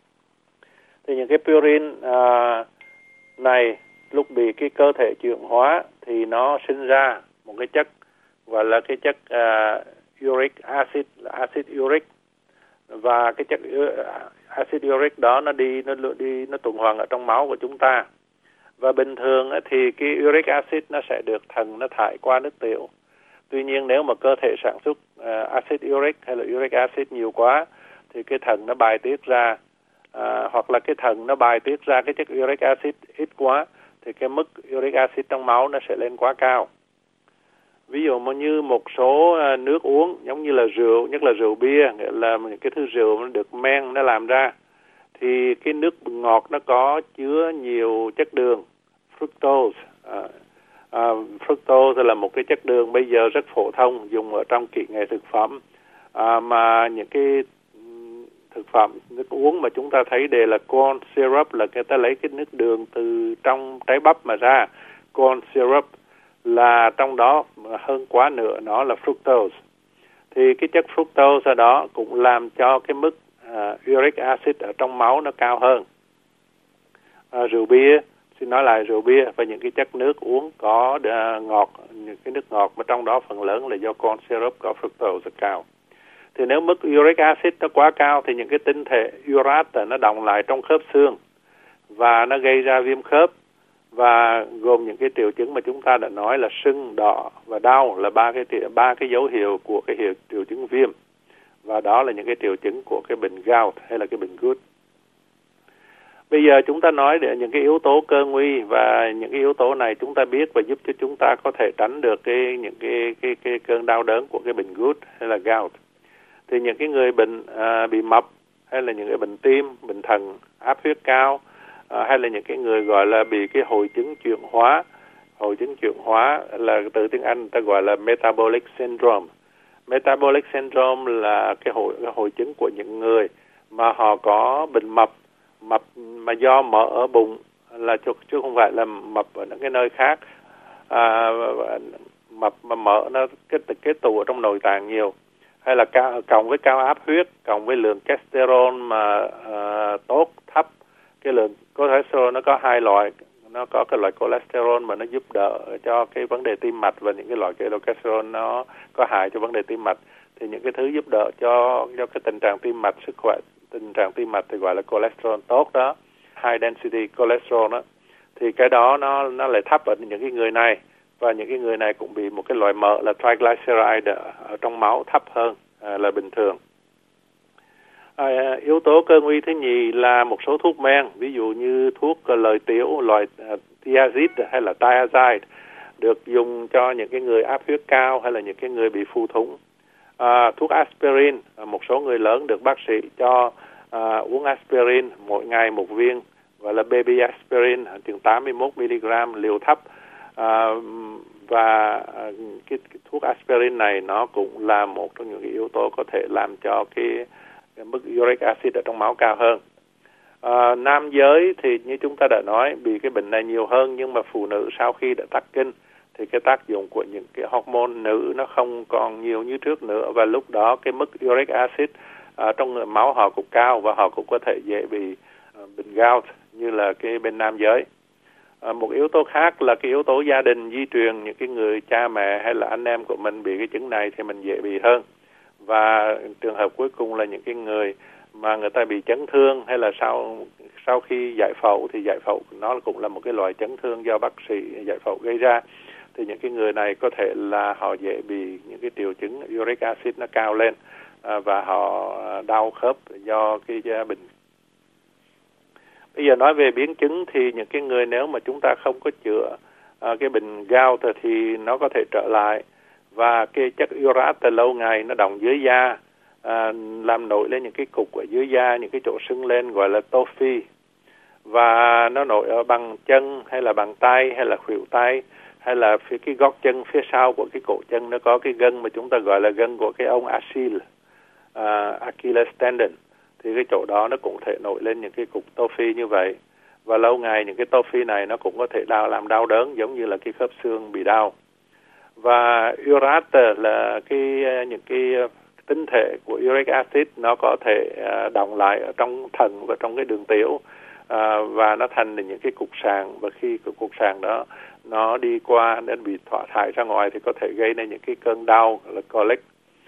Thì những cái purine uh, này lúc bị cái cơ thể chuyển hóa thì nó sinh ra một cái chất gọi là cái chất uh, uric acid, acid uric. Và cái chất acid uric đó nó đi nó đi nó tuần hoàn ở trong máu của chúng ta. Và bình thường thì cái uric acid nó sẽ được thận nó thải qua nước tiểu. Tuy nhiên nếu mà cơ thể sản xuất uh, acid uric hay là uric acid nhiều quá thì cái thận nó bài tiết ra, uh, hoặc là cái thận nó bài tiết ra cái chất uric acid ít quá thì cái mức uric acid trong máu nó sẽ lên quá cao. Ví dụ như một số nước uống giống như là rượu, nhất là rượu bia, nghĩa là những cái thứ rượu nó được men nó làm ra, thì cái nước ngọt nó có chứa nhiều chất đường, fructose. À, à, fructose là một cái chất đường bây giờ rất phổ thông, dùng ở trong kỹ nghệ thực phẩm. À, mà những cái thực phẩm, nước uống mà chúng ta thấy đều là corn syrup, là người ta lấy cái nước đường từ trong trái bắp mà ra. Corn syrup là trong đó hơn quá nửa nó là fructose. Thì cái chất fructose ở đó cũng làm cho cái mức uh, uric acid ở trong máu nó cao hơn. Uh, rượu bia, xin nói lại rượu bia và những cái chất nước uống có uh, ngọt, những cái nước ngọt mà trong đó phần lớn là do corn syrup có fructose rất cao. Thì nếu mức uric acid nó quá cao thì những cái tinh thể urate nó đọng lại trong khớp xương và nó gây ra viêm khớp, và gồm những cái triệu chứng mà chúng ta đã nói là sưng, đỏ và đau là ba cái ba cái dấu hiệu của cái hiệu triệu chứng viêm, và đó là những cái triệu chứng của cái bệnh gout hay là cái bệnh gút. Bây giờ chúng ta nói để những cái yếu tố cơ nguy, và những cái yếu tố này chúng ta biết và giúp cho chúng ta có thể tránh được cái những cái cái cái cơn đau đớn của cái bệnh gút hay là gout. Thì những cái người bệnh à, bị mập, hay là những cái bệnh tim, bệnh thận, áp huyết cao, à, hay là những cái người gọi là bị cái hội chứng chuyển hóa. Hội chứng chuyển hóa là từ tiếng Anh ta gọi là metabolic syndrome. Metabolic syndrome là cái hội cái hội chứng của những người mà họ có bệnh mập, mập mà do mỡ ở bụng, là chứ, chứ không phải là mập ở những cái nơi khác. À, mập mà mỡ nó kết kết tụ ở trong nội tạng nhiều, hay là cao, cộng với cao áp huyết, cộng với lượng cholesterol mà uh, tốt thấp. Cái lượng cholesterol nó có hai loại, nó có cái loại cholesterol mà nó giúp đỡ cho cái vấn đề tim mạch, và những cái loại cái cholesterol nó có hại cho vấn đề tim mạch. Thì những cái thứ giúp đỡ cho cho cái tình trạng tim mạch, sức khỏe tình trạng tim mạch thì gọi là cholesterol tốt đó, high density cholesterol đó. Thì cái đó nó nó lại thấp ở những cái người này, và những cái người này cũng bị một cái loại mỡ là triglyceride ở, ở trong máu thấp hơn à, là bình thường. À, yếu tố cơ nguy thứ nhì là một số thuốc men, ví dụ như thuốc lợi tiểu loại uh, thiazide hay là thiazide, được dùng cho những cái người áp huyết cao hay là những cái người bị phù thủng. À, thuốc aspirin, một số người lớn được bác sĩ cho à, uống aspirin mỗi ngày một viên, gọi là baby aspirin, chừng tám mươi mốt mi-li-gam liều thấp. À, và à, cái, cái thuốc aspirin này nó cũng là một trong những cái yếu tố có thể làm cho cái, cái mức uric acid ở trong máu cao hơn. À, nam giới thì như chúng ta đã nói bị cái bệnh này nhiều hơn, nhưng mà phụ nữ sau khi đã tắc kinh thì cái tác dụng của những cái hormone nữ nó không còn nhiều như trước nữa, và lúc đó cái mức uric acid à, trong máu họ cũng cao, và họ cũng có thể dễ bị à, bệnh gout như là cái bên nam giới. À, một yếu tố khác là cái yếu tố gia đình di truyền, những cái người cha mẹ hay là anh em của mình bị cái chứng này thì mình dễ bị hơn. Và trường hợp cuối cùng là những cái người mà người ta bị chấn thương, hay là sau sau khi giải phẫu, thì giải phẫu nó cũng là một cái loại chấn thương do bác sĩ giải phẫu gây ra. Thì những cái người này có thể là họ dễ bị những cái triệu chứng uric acid nó cao lên, à, và họ đau khớp do cái bệnh. Bây giờ nói về biến chứng thì những cái người nếu mà chúng ta không có chữa à, cái bệnh gout thì nó có thể trở lại, và cái chất urate lâu ngày nó đọng dưới da, à, làm nổi lên những cái cục ở dưới da, những cái chỗ sưng lên gọi là tophi, và nó nổi ở bằng chân hay là bằng tay hay là khuỷu tay, hay là phía cái gót chân phía sau của cái cổ chân nó có cái gân mà chúng ta gọi là gân của cái ông Achilles, uh, Achilles tendon, thì cái chỗ đó nó cũng thể nổi lên những cái cục tophi như vậy, và lâu ngày những cái tophi này nó cũng có thể đau, làm đau đớn giống như là cái khớp xương bị đau. Và urate là cái những cái tinh thể của uric acid, nó có thể uh, đọng lại ở trong thận và trong cái đường tiểu, uh, và nó thành những cái cục sàng, và khi cái cục sàng đó nó đi qua nên bị thỏa thải ra ngoài thì có thể gây nên những cái cơn đau là colic,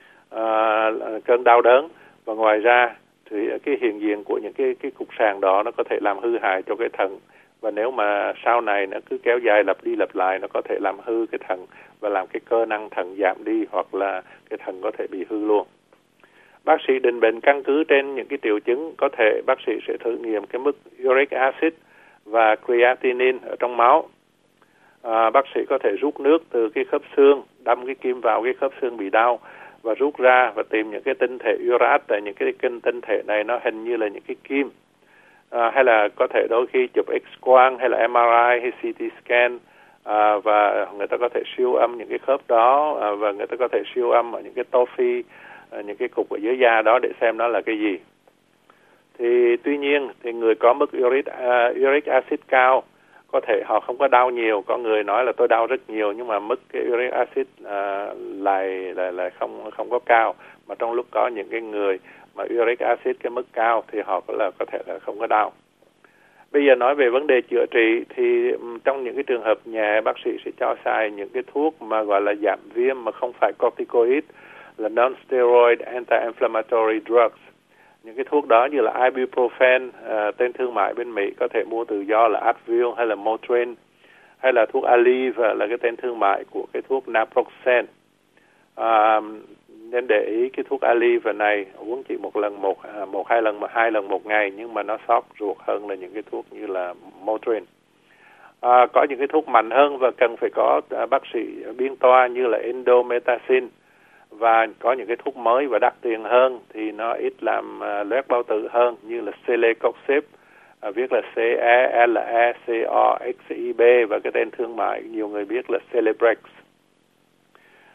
uh, cơn đau đớn. Và ngoài ra thì cái hiện diện của những cái cái cục sàng đó nó có thể làm hư hại cho cái thận, và nếu mà sau này nó cứ kéo dài lặp đi lặp lại, nó có thể làm hư cái thận và làm cái cơ năng thận giảm đi, hoặc là cái thận có thể bị hư luôn. Bác sĩ định bệnh căn cứ trên những cái triệu chứng, có thể bác sĩ sẽ thử nghiệm cái mức uric acid và creatinine ở trong máu. À, bác sĩ có thể rút nước từ cái khớp xương, đâm cái kim vào cái khớp xương bị đau và rút ra, và tìm những cái tinh thể urate, tại những cái kinh tinh thể này nó hình như là những cái kim. À, hay là có thể đôi khi chụp X-quang hay là em rờ i hay xê tê scan, à, và người ta có thể siêu âm những cái khớp đó, à, và người ta có thể siêu âm ở những cái tophi, à, những cái cục ở dưới da đó để xem nó là cái gì. Thì tuy nhiên thì người có mức uric, uh, uric acid cao có thể họ không có đau nhiều, có người nói là tôi đau rất nhiều, nhưng mà mức cái uric acid uh, lại lại lại không không có cao, mà trong lúc có những cái người mà uric acid cái mức cao thì họ có là có thể là không có đau. Bây giờ nói về vấn đề chữa trị thì trong những cái trường hợp nhẹ, bác sĩ sẽ cho xài những cái thuốc mà gọi là giảm viêm mà không phải corticoid, là non-steroid anti-inflammatory drugs. Những cái thuốc đó như là ibuprofen, uh, tên thương mại bên Mỹ có thể mua tự do là Advil hay là Motrin, hay là thuốc Aleve là cái tên thương mại của cái thuốc naproxen. Uh, nên để ý cái thuốc Aleve này uống chỉ một lần một, uh, một hai lần một hai lần một ngày, nhưng mà nó sót ruột hơn là những cái thuốc như là Motrin. Uh, có những cái thuốc mạnh hơn và cần phải có uh, bác sĩ biên toa như là indomethacin. Và có những cái thuốc mới và đắt tiền hơn thì nó ít làm uh, loét bao tử hơn, như là celecoxib, uh, viết là C E L E C O X I B, và cái tên thương mại nhiều người biết là Celebrex.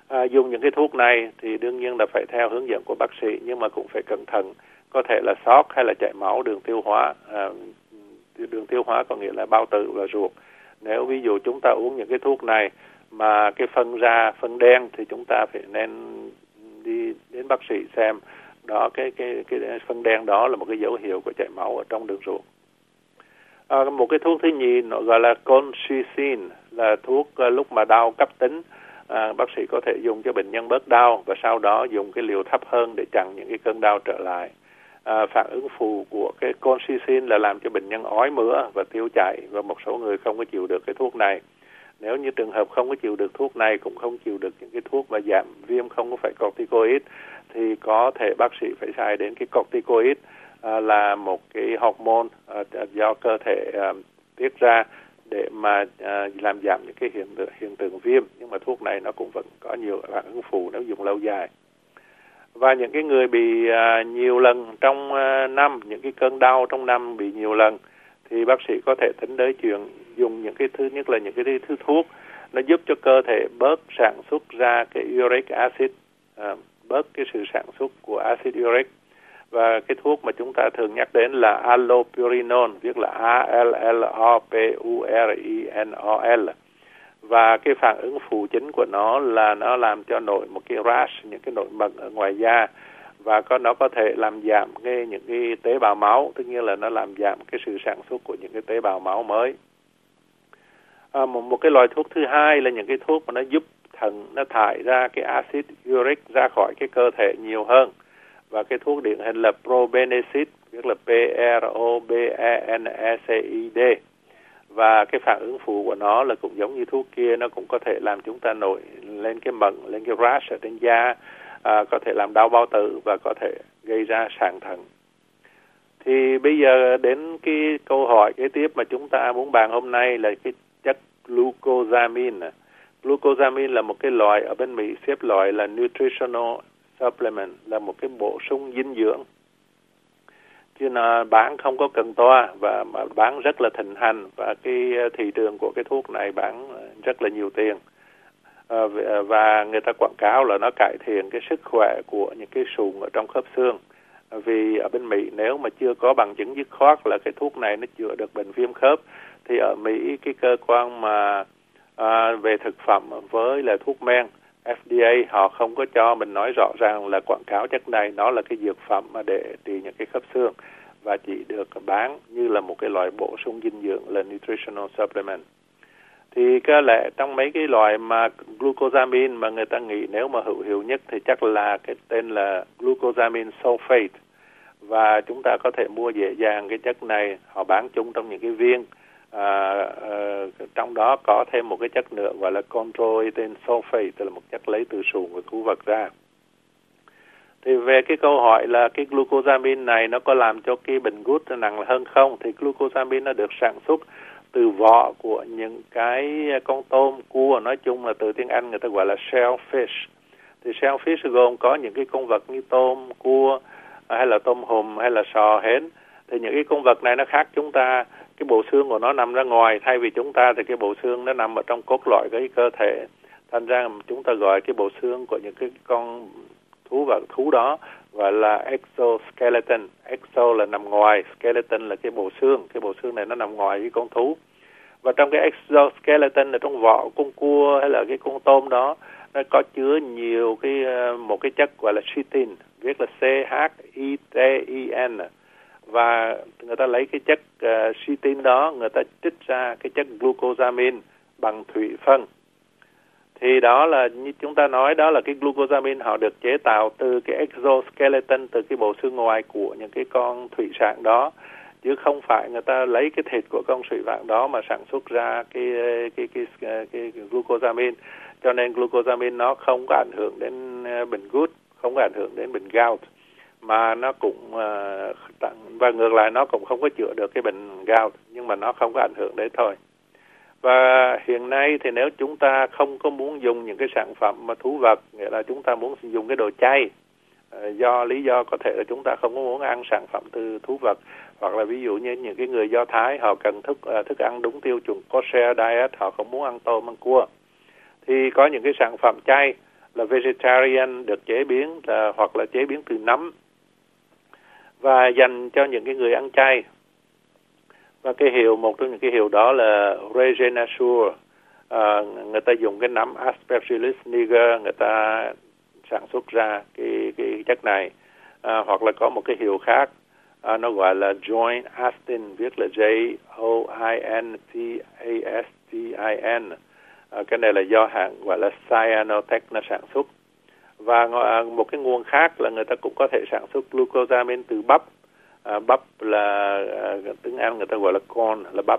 À, dùng những cái thuốc này thì đương nhiên là phải theo hướng dẫn của bác sĩ, nhưng mà cũng phải cẩn thận, có thể là sốt hay là chảy máu đường tiêu hóa. À, đường tiêu hóa có nghĩa là bao tử và ruột. Nếu ví dụ chúng ta uống những cái thuốc này mà cái phân ra phân đen thì chúng ta phải nên đi đến bác sĩ xem đó, cái cái cái phân đen đó là một cái dấu hiệu của chảy máu ở trong đường ruột. À, một cái thuốc thứ nhì nó gọi là colchicine, là thuốc uh, lúc mà đau cấp tính. À, bác sĩ có thể dùng cho bệnh nhân bớt đau và sau đó dùng cái liều thấp hơn để chặn những cái cơn đau trở lại. À, phản ứng phụ của cái colchicine là làm cho bệnh nhân ói mửa và tiêu chảy, và một số người không có chịu được cái thuốc này. Nếu như trường hợp không có chịu được thuốc này, cũng không chịu được những cái thuốc mà giảm viêm không có phải corticoid, thì có thể bác sĩ phải xài đến cái corticoid, à, là một cái hormone à, do cơ thể à, tiết ra để mà à, làm giảm những cái hiện hiện tượng viêm, nhưng mà thuốc này nó cũng vẫn có nhiều phản ứng phụ nếu dùng lâu dài. Và những cái người bị à, nhiều lần trong à, năm, những cái cơn đau trong năm bị nhiều lần, thì bác sĩ có thể tính tới chuyện dùng những cái thứ, nhất là những cái thứ thuốc nó giúp cho cơ thể bớt sản xuất ra cái uric acid, à, bớt cái sự sản xuất của acid uric. Và cái thuốc mà chúng ta thường nhắc đến là allopurinol, viết là A L L O P U R I N O L. Và cái phản ứng phụ chính của nó là nó làm cho nổi một cái rash, những cái nổi mẩn ở ngoài da, và có nó có thể làm giảm cái những cái tế bào máu, tất nhiên là nó làm giảm cái sự sản xuất của những cái tế bào máu mới. À, một, một cái loại thuốc thứ hai là những cái thuốc mà nó giúp thận nó thải ra cái acid uric ra khỏi cái cơ thể nhiều hơn. Và cái thuốc điển hình là probenecid, viết là P R O B E N E C I D. Và cái phản ứng phụ của nó là cũng giống như thuốc kia, nó cũng có thể làm chúng ta nổi lên cái mẩn, lên cái rash ở trên da, à, có thể làm đau bao tử và có thể gây ra sạn thận. Thì bây giờ đến cái câu hỏi kế tiếp mà chúng ta muốn bàn hôm nay là cái chất glucosamine. Glucosamine là một cái loại ở bên Mỹ xếp loại là nutritional supplement, là một cái bổ sung dinh dưỡng, chứ nó bán không có cần toa và mà bán rất là thịnh hành, và cái thị trường của cái thuốc này bán rất là nhiều tiền. À, và người ta quảng cáo là nó cải thiện cái sức khỏe của những cái sụn ở trong khớp xương. Vì ở bên Mỹ nếu mà chưa có bằng chứng dứt khoát là cái thuốc này nó chữa được bệnh viêm khớp, thì ở Mỹ cái cơ quan mà à, về thực phẩm với là thuốc men F D A họ không có cho mình nói rõ ràng là quảng cáo chất này nó là cái dược phẩm mà để trị những cái khớp xương, và chỉ được bán như là một cái loại bổ sung dinh dưỡng là nutritional supplement. Thì có lẽ trong mấy cái loại mà glucosamine mà người ta nghĩ nếu mà hữu hiệu nhất thì chắc là cái tên là glucosamine sulfate. Và chúng ta có thể mua dễ dàng cái chất này, họ bán chung trong những cái viên. À, à, trong đó có thêm một cái chất nữa gọi là chondroitin sulfate, tức là một chất lấy từ sụn và thú vật ra. Thì về cái câu hỏi là cái glucosamine này nó có làm cho cái bệnh gút nặng hơn không, thì glucosamine nó được sản xuất từ vỏ của những cái con tôm, cua, nói chung là từ tiếng Anh người ta gọi là shellfish. Thì shellfish gồm có những cái con vật như tôm, cua, hay là tôm hùm, hay là sò, hến. Thì những cái con vật này nó khác chúng ta, cái bộ xương của nó nằm ra ngoài, thay vì chúng ta thì cái bộ xương nó nằm ở trong cốt lõi cái cơ thể. Thành ra chúng ta gọi cái bộ xương của những cái con thú vật thú đó gọi là exoskeleton. Exo là nằm ngoài, skeleton là cái bộ xương. Cái bộ xương này nó nằm ngoài cái con thú. Và trong cái exoskeleton ở trong vỏ con cua hay là cái con tôm đó, nó có chứa nhiều cái một cái chất gọi là chitin, viết là C H I T I N. Và người ta lấy cái chất uh, chitin đó, người ta trích ra cái chất glucosamine bằng thủy phân. Thì đó là như chúng ta nói, đó là cái glucosamine họ được chế tạo từ cái exoskeleton, từ cái bộ xương ngoài của những cái con thủy sản đó, chứ không phải người ta lấy cái thịt của con thủy sản đó mà sản xuất ra cái cái cái cái, cái, cái glucosamine. Cho nên glucosamine nó không có ảnh hưởng đến bệnh gút, không có ảnh hưởng đến bệnh gout, mà nó cũng uh, và ngược lại nó cũng không có chữa được cái bệnh gout, nhưng mà nó không có ảnh hưởng đấy thôi. Và hiện nay thì nếu chúng ta không có muốn dùng những cái sản phẩm mà thú vật, nghĩa là chúng ta muốn dùng cái đồ chay, uh, do lý do có thể là chúng ta không có muốn ăn sản phẩm từ thú vật, hoặc là ví dụ như những cái người Do Thái họ cần thức uh, thức ăn đúng tiêu chuẩn kosher diet, họ không muốn ăn tôm ăn cua, thì có những cái sản phẩm chay là vegetarian, được chế biến là hoặc là chế biến từ nấm, và dành cho những cái người ăn chay. Và cái hiệu, một trong những cái hiệu đó là Regenasure. À, người ta dùng cái nấm Aspergillus niger, người ta sản xuất ra cái cái chất này. À, hoặc là có một cái hiệu khác, à, nó gọi là Joint Astin, viết là J O I N T A S T I N. À, cái này là do hãng gọi là Cyanotech nó sản xuất. Và một cái nguồn khác là người ta cũng có thể sản xuất glucosamine từ bắp. À, bắp là à, tiếng Anh người ta gọi là corn, là bắp.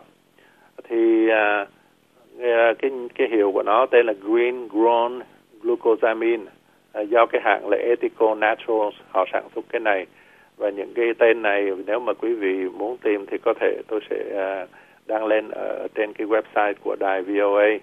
Thì à, cái cái hiệu của nó tên là Green Grown Glucosamine, à, do cái hãng là Ethical Naturals họ sản xuất cái này. Và những cái tên này nếu mà quý vị muốn tìm thì có thể tôi sẽ à, đăng lên ở trên cái website của đài vê o a.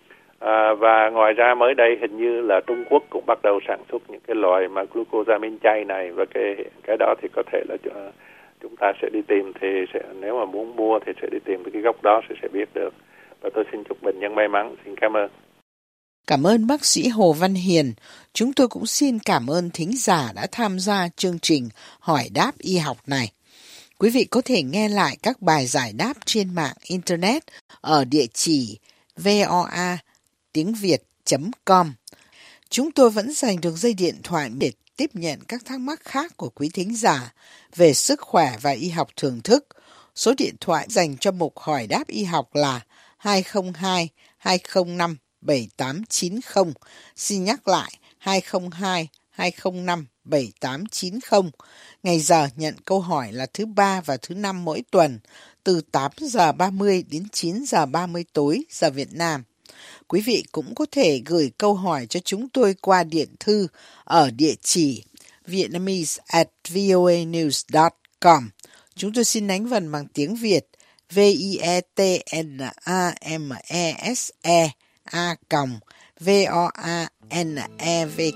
À, và ngoài ra mới đây hình như là Trung Quốc cũng bắt đầu sản xuất những cái loại mà glucosamine chay này, và cái cái đó thì có thể là chúng ta sẽ đi tìm, thì sẽ, nếu mà muốn mua thì sẽ đi tìm cái gốc đó sẽ sẽ biết được. Và tôi xin chúc bệnh nhân may mắn. Xin cảm ơn. Cảm ơn bác sĩ Hồ Văn Hiền. Chúng tôi cũng xin cảm ơn thính giả đã tham gia chương trình Hỏi đáp y học này. Quý vị có thể nghe lại các bài giải đáp trên mạng Internet ở địa chỉ voa tiếng việt chấm com. Chúng tôi vẫn dành được dây điện thoại để tiếp nhận các thắc mắc khác của quý thính giả về sức khỏe và y học thường thức. Số điện thoại dành cho mục Hỏi đáp y học là hai không hai hai không năm bảy tám chín không. Xin nhắc lại hai không hai hai không năm bảy tám chín không. Ngày giờ nhận câu hỏi là thứ ba và thứ năm mỗi tuần, từ tám giờ ba mươi đến chín giờ ba mươi tối giờ Việt Nam. Quý vị cũng có thể gửi câu hỏi cho chúng tôi qua điện thư ở địa chỉ vietnamese at voanews dot com. Chúng tôi xin đánh vần bằng tiếng Việt v i e t n a m e s e a v o a n e w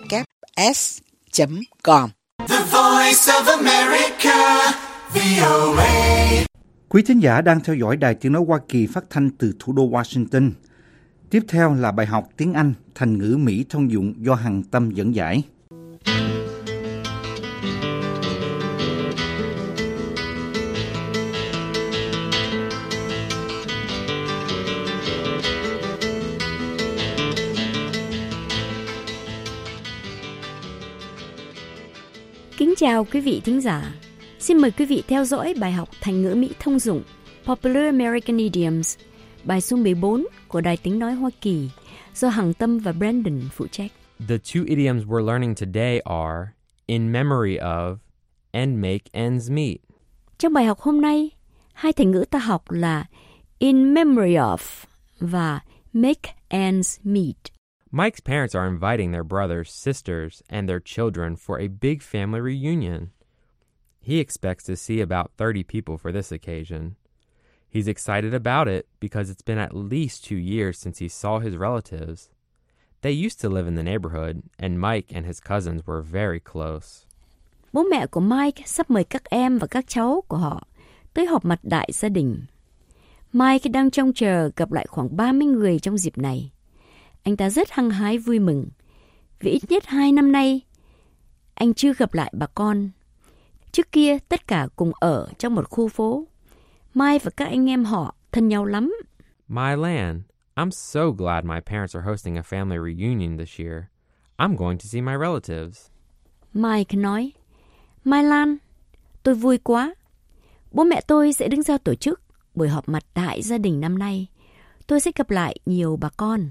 s chấm com. The Voice of America, vê o a. Quý thính giả đang theo dõi Đài Tiếng nói Hoa Kỳ phát thanh từ thủ đô Washington. Tiếp theo là bài học tiếng Anh thành ngữ Mỹ thông dụng do Hằng Tâm dẫn giải. Kính chào quý vị thính giả. Xin mời quý vị theo dõi bài học thành ngữ Mỹ thông dụng Popular American Idioms, bài số mười bốn của Đài Tiếng nói Hoa Kỳ do Hằng Tâm và Brandon phụ trách. The two idioms we're learning today are in memory of and make ends meet. Trong bài học hôm nay, hai thành ngữ ta học là in memory of và make ends meet. Mike's parents are inviting their brothers, sisters, and their children for a big family reunion. He expects to see about thirty people for this occasion. He's excited about it because it's been at least two years since he saw his relatives. They used to live in the neighborhood, and Mike and his cousins were very close. Bố mẹ của Mike sắp mời các em và các cháu của họ tới họp mặt đại gia đình. Mike đang trông chờ gặp lại khoảng ba mươi người trong dịp này. Anh ta rất hăng hái vui mừng, vì ít nhất hai năm nay, anh chưa gặp lại bà con. Trước kia, tất cả cùng ở trong một khu phố. Mai và các anh em họ thân nhau lắm. My land, I'm so glad my parents are hosting a family reunion this year. I'm going to see my relatives. Mike nói, Mai Lan, tôi vui quá. Bố mẹ tôi sẽ đứng ra tổ chức buổi họp mặt đại gia đình năm nay. Tôi sẽ gặp lại nhiều bà con.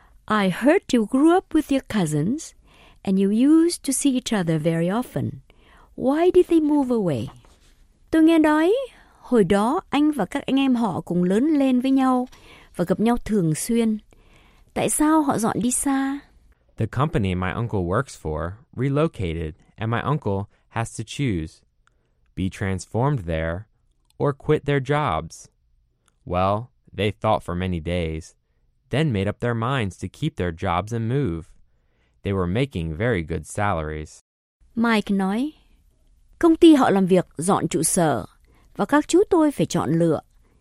I heard you grew up with your cousins and you used to see each other very often. Why did they move away? Tôi nghe nói, hồi đó anh và các anh em họ cùng lớn lên với nhau và gặp nhau thường xuyên. Tại sao họ dọn đi xa? The company my uncle works for relocated and my uncle has to choose, be transformed there or quit their jobs. Well, they thought for many days, then made up their minds to keep their jobs and move. They were making very good salaries. Mike nói, công ty họ làm việc dọn trụ sở và các chú tôi phải chọn lựa,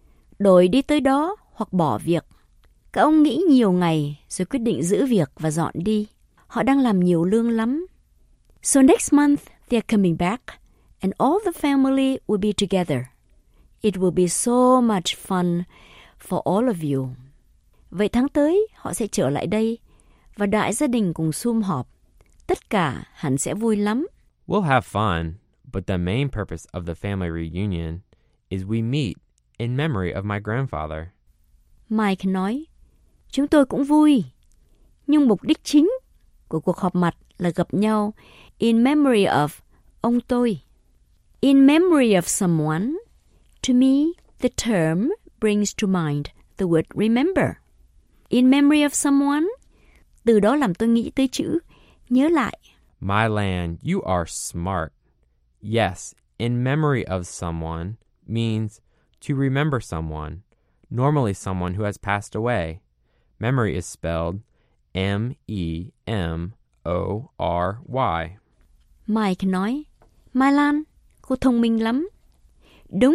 đổi đi tới đó hoặc bỏ việc. Các ông nghĩ nhiều ngày rồi quyết định giữ việc và dọn đi. Họ đang làm nhiều lương lắm. So next month they're coming back and all the family will be together. It will be so much fun for all of you. Vậy tháng tới họ sẽ trở lại đây và đại gia đình cùng sum họp. Tất cả hẳn sẽ vui lắm. We'll have fun, but the main purpose of the family reunion is we meet in memory of my grandfather. Mike nói, chúng tôi cũng vui, nhưng mục đích chính của cuộc họp mặt là gặp nhau in memory of ông tôi. In memory of someone, to me, the term brings to mind the word remember. In memory of someone, từ đó làm tôi nghĩ tới chữ nhớ lại. My Lan, you are smart. Yes, in memory of someone means to remember someone, normally someone who has passed away. Memory is spelled M E M O R Y. Mike nói, Mai Lan, cô thông minh lắm. Đúng,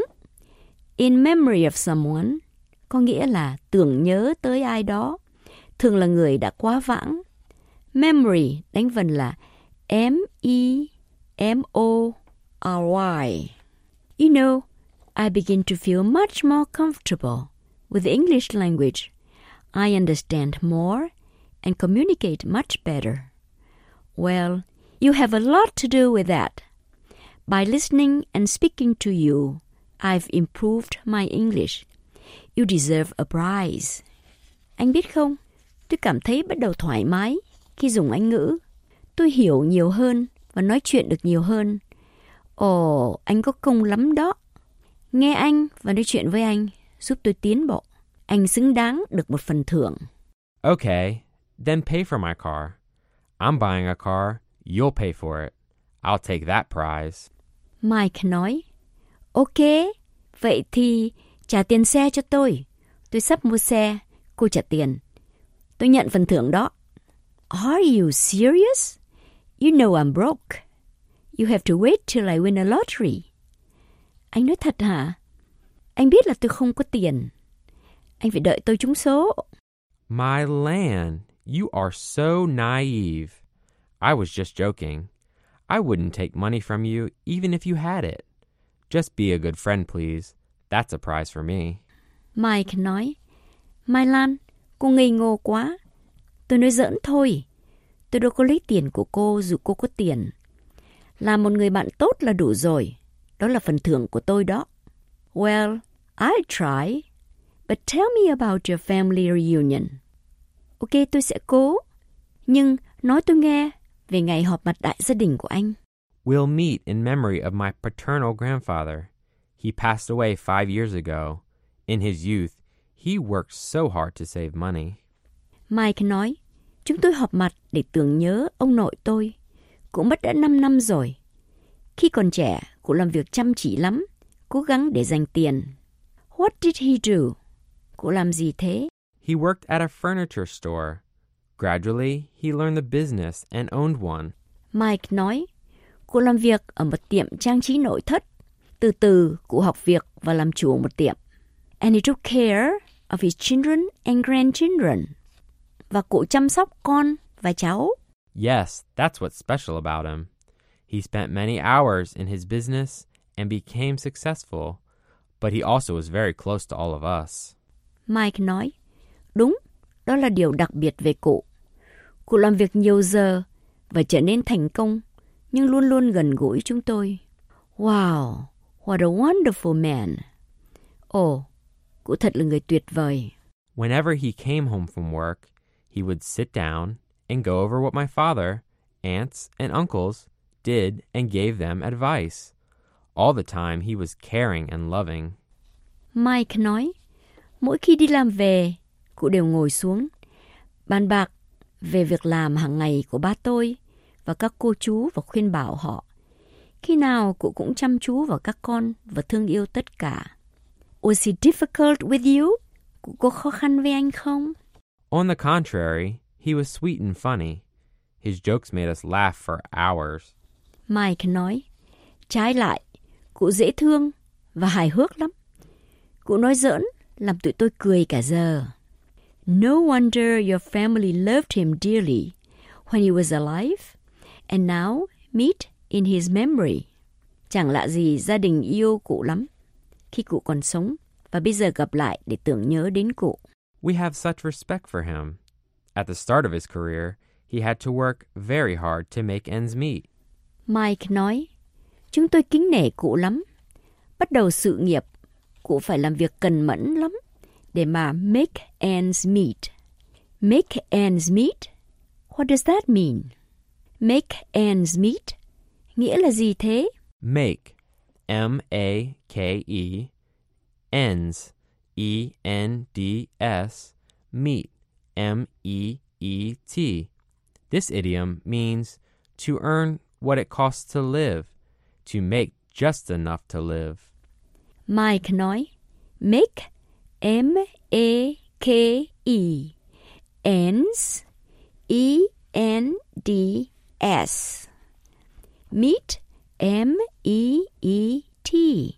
in memory of someone có nghĩa là tưởng nhớ tới ai đó, thường là người đã quá vãng. Memory đánh vần là M E M O R Y. You know, I begin to feel much more comfortable with the English language. I understand more and communicate much better. Well, you have a lot to do with that. By listening and speaking to you, I've improved my English. You deserve a prize. Anh biết không, tôi cảm thấy bắt đầu thoải mái khi dùng Anh ngữ. Tôi hiểu nhiều hơn và nói chuyện được nhiều hơn. Ồ, anh có công lắm đó. Nghe anh và nói chuyện với anh giúp tôi tiến bộ. Anh xứng đáng được một phần thưởng. Okay, then pay for my car. I'm buying a car, you'll pay for it. I'll take that prize. Mike nói, ok, vậy thì trả tiền xe cho tôi. Tôi sắp mua xe, cô trả tiền. Tôi nhận phần thưởng đó. Are you serious? You know I'm broke. You have to wait till I win a lottery. Anh nói thật hả? Anh biết là tôi không có tiền. Anh phải đợi tôi trúng số. My Lan, you are so naive. I was just joking. I wouldn't take money from you even if you had it. Just be a good friend, please. That's a prize for me. Mike nói, Mai Lan, cô ngây ngô quá. Tôi nói giỡn thôi. Tôi đâu có lấy tiền của cô dù cô có tiền. Là một người bạn tốt là đủ rồi. Đó là phần thưởng của tôi đó. Well, I'll try. But tell me about your family reunion. Ok, tôi sẽ cố. Nhưng nói tôi nghe về ngày họp mặt đại gia đình của anh. We'll meet in memory of my paternal grandfather. He passed away five years ago. In his youth, he worked so hard to save money. Mike nói, chúng tôi họp mặt để tưởng nhớ ông nội tôi. Cụ mất đã năm năm rồi. Khi còn trẻ, cụ làm việc chăm chỉ lắm, cố gắng để dành tiền. What did he do? Cụ làm gì thế? He worked at a furniture store. Gradually, he learned the business and owned one. Mike nói, cụ làm việc ở một tiệm trang trí nội thất. Từ từ, cụ học việc và làm chủ một tiệm. And he took care of his children and grandchildren. Và cụ chăm sóc con và cháu. Yes, that's what's special about him. He spent many hours in his business and became successful, but he also was very close to all of us. Mike nói, đúng, đó là điều đặc biệt về cụ. Cụ làm việc nhiều giờ và trở nên thành công, nhưng luôn luôn gần gũi chúng tôi. Wow, what a wonderful man. Ồ, cụ thật là người tuyệt vời. Whenever he came home from work, he would sit down and go over what my father, aunts, and uncles did and gave them advice. All the time he was caring and loving. Mike nói, mỗi khi đi làm về, cụ đều ngồi xuống, bàn bạc về việc làm hàng ngày của ba tôi và các cô chú và khuyên bảo họ. Khi nào cụ cũng chăm chú vào các con và thương yêu tất cả. Was he difficult with you? Cụ có khó khăn với anh không? On the contrary, he was sweet and funny. His jokes made us laugh for hours. Mike nói, trái lại, cụ dễ thương và hài hước lắm. Cụ nói giỡn, làm tụi tôi cười cả giờ. No wonder your family loved him dearly. when he was alive, and now meet in his memory. Chẳng lạ gì gia đình yêu cụ lắm khi cụ còn sống và bây giờ gặp lại để tưởng nhớ đến cụ. We have such respect for him. At the start of his career, he had to work very hard to make ends meet. Mike nói, chúng tôi kính nể cụ lắm. Bắt đầu sự nghiệp, cụ phải làm việc cần mẫn lắm để mà make ends meet. Make ends meet? What does that mean? Make ends meet? Nghĩa là gì thế? Make, M A K E, ends, E N D S, meet, M E E T. This idiom means to earn what it costs to live, to make just enough to live. Mike nói, make, M A K E, ends, E N D S, meet, M E E T.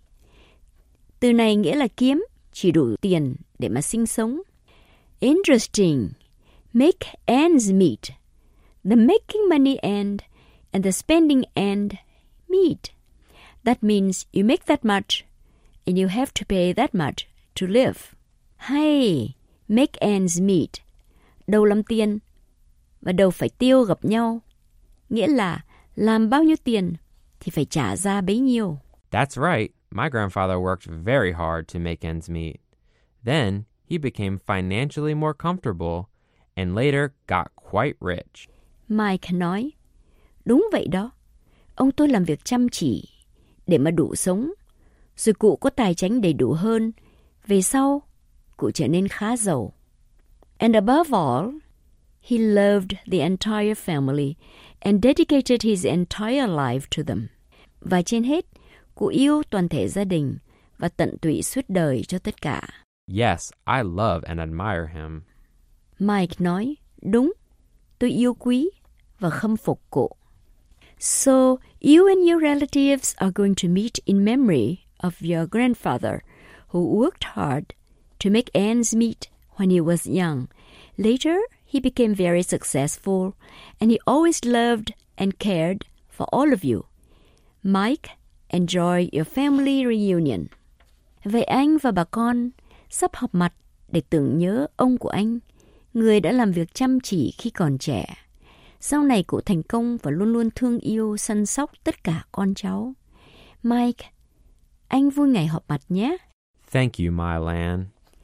Từ này nghĩa là kiếm, chỉ đủ tiền để mà sinh sống. Interesting. Make ends meet. The making money end and the spending end meet. That means you make that much and you have to pay that much to live. Hay, make ends meet. Đầu làm tiền và đầu phải tiêu gặp nhau. Nghĩa là làm bao nhiêu tiền thì phải trả ra bấy nhiêu. That's right. My grandfather worked very hard to make ends meet. Then he became financially more comfortable and later got quite rich. Mike nói, đúng vậy đó. Ông tôi làm việc chăm chỉ để mà đủ sống. Rồi cụ có tài chính đầy đủ hơn. Về sau, cụ trở nên khá giàu. And above all, he loved the entire family and dedicated his entire life to them. Và trên hết, cụ yêu toàn thể gia đình và tận tụy suốt đời cho tất cả. Yes, I love and admire him. Mike nói, đúng, tôi yêu quý và khâm phục cụ. So, you and your relatives are going to meet in memory of your grandfather, who worked hard to make ends meet when he was young. Later, he became very successful, and he always loved and cared for all of you. Mike, enjoy your family reunion. Vậy anh và bà con sắp họp mặt để tưởng nhớ ông của anh, người đã làm việc chăm chỉ khi còn trẻ. Sau này cụ thành công và luôn luôn thương yêu, săn sóc tất cả con cháu. Mike, anh vui ngày họp mặt nhé. Thank you, Mai Lan.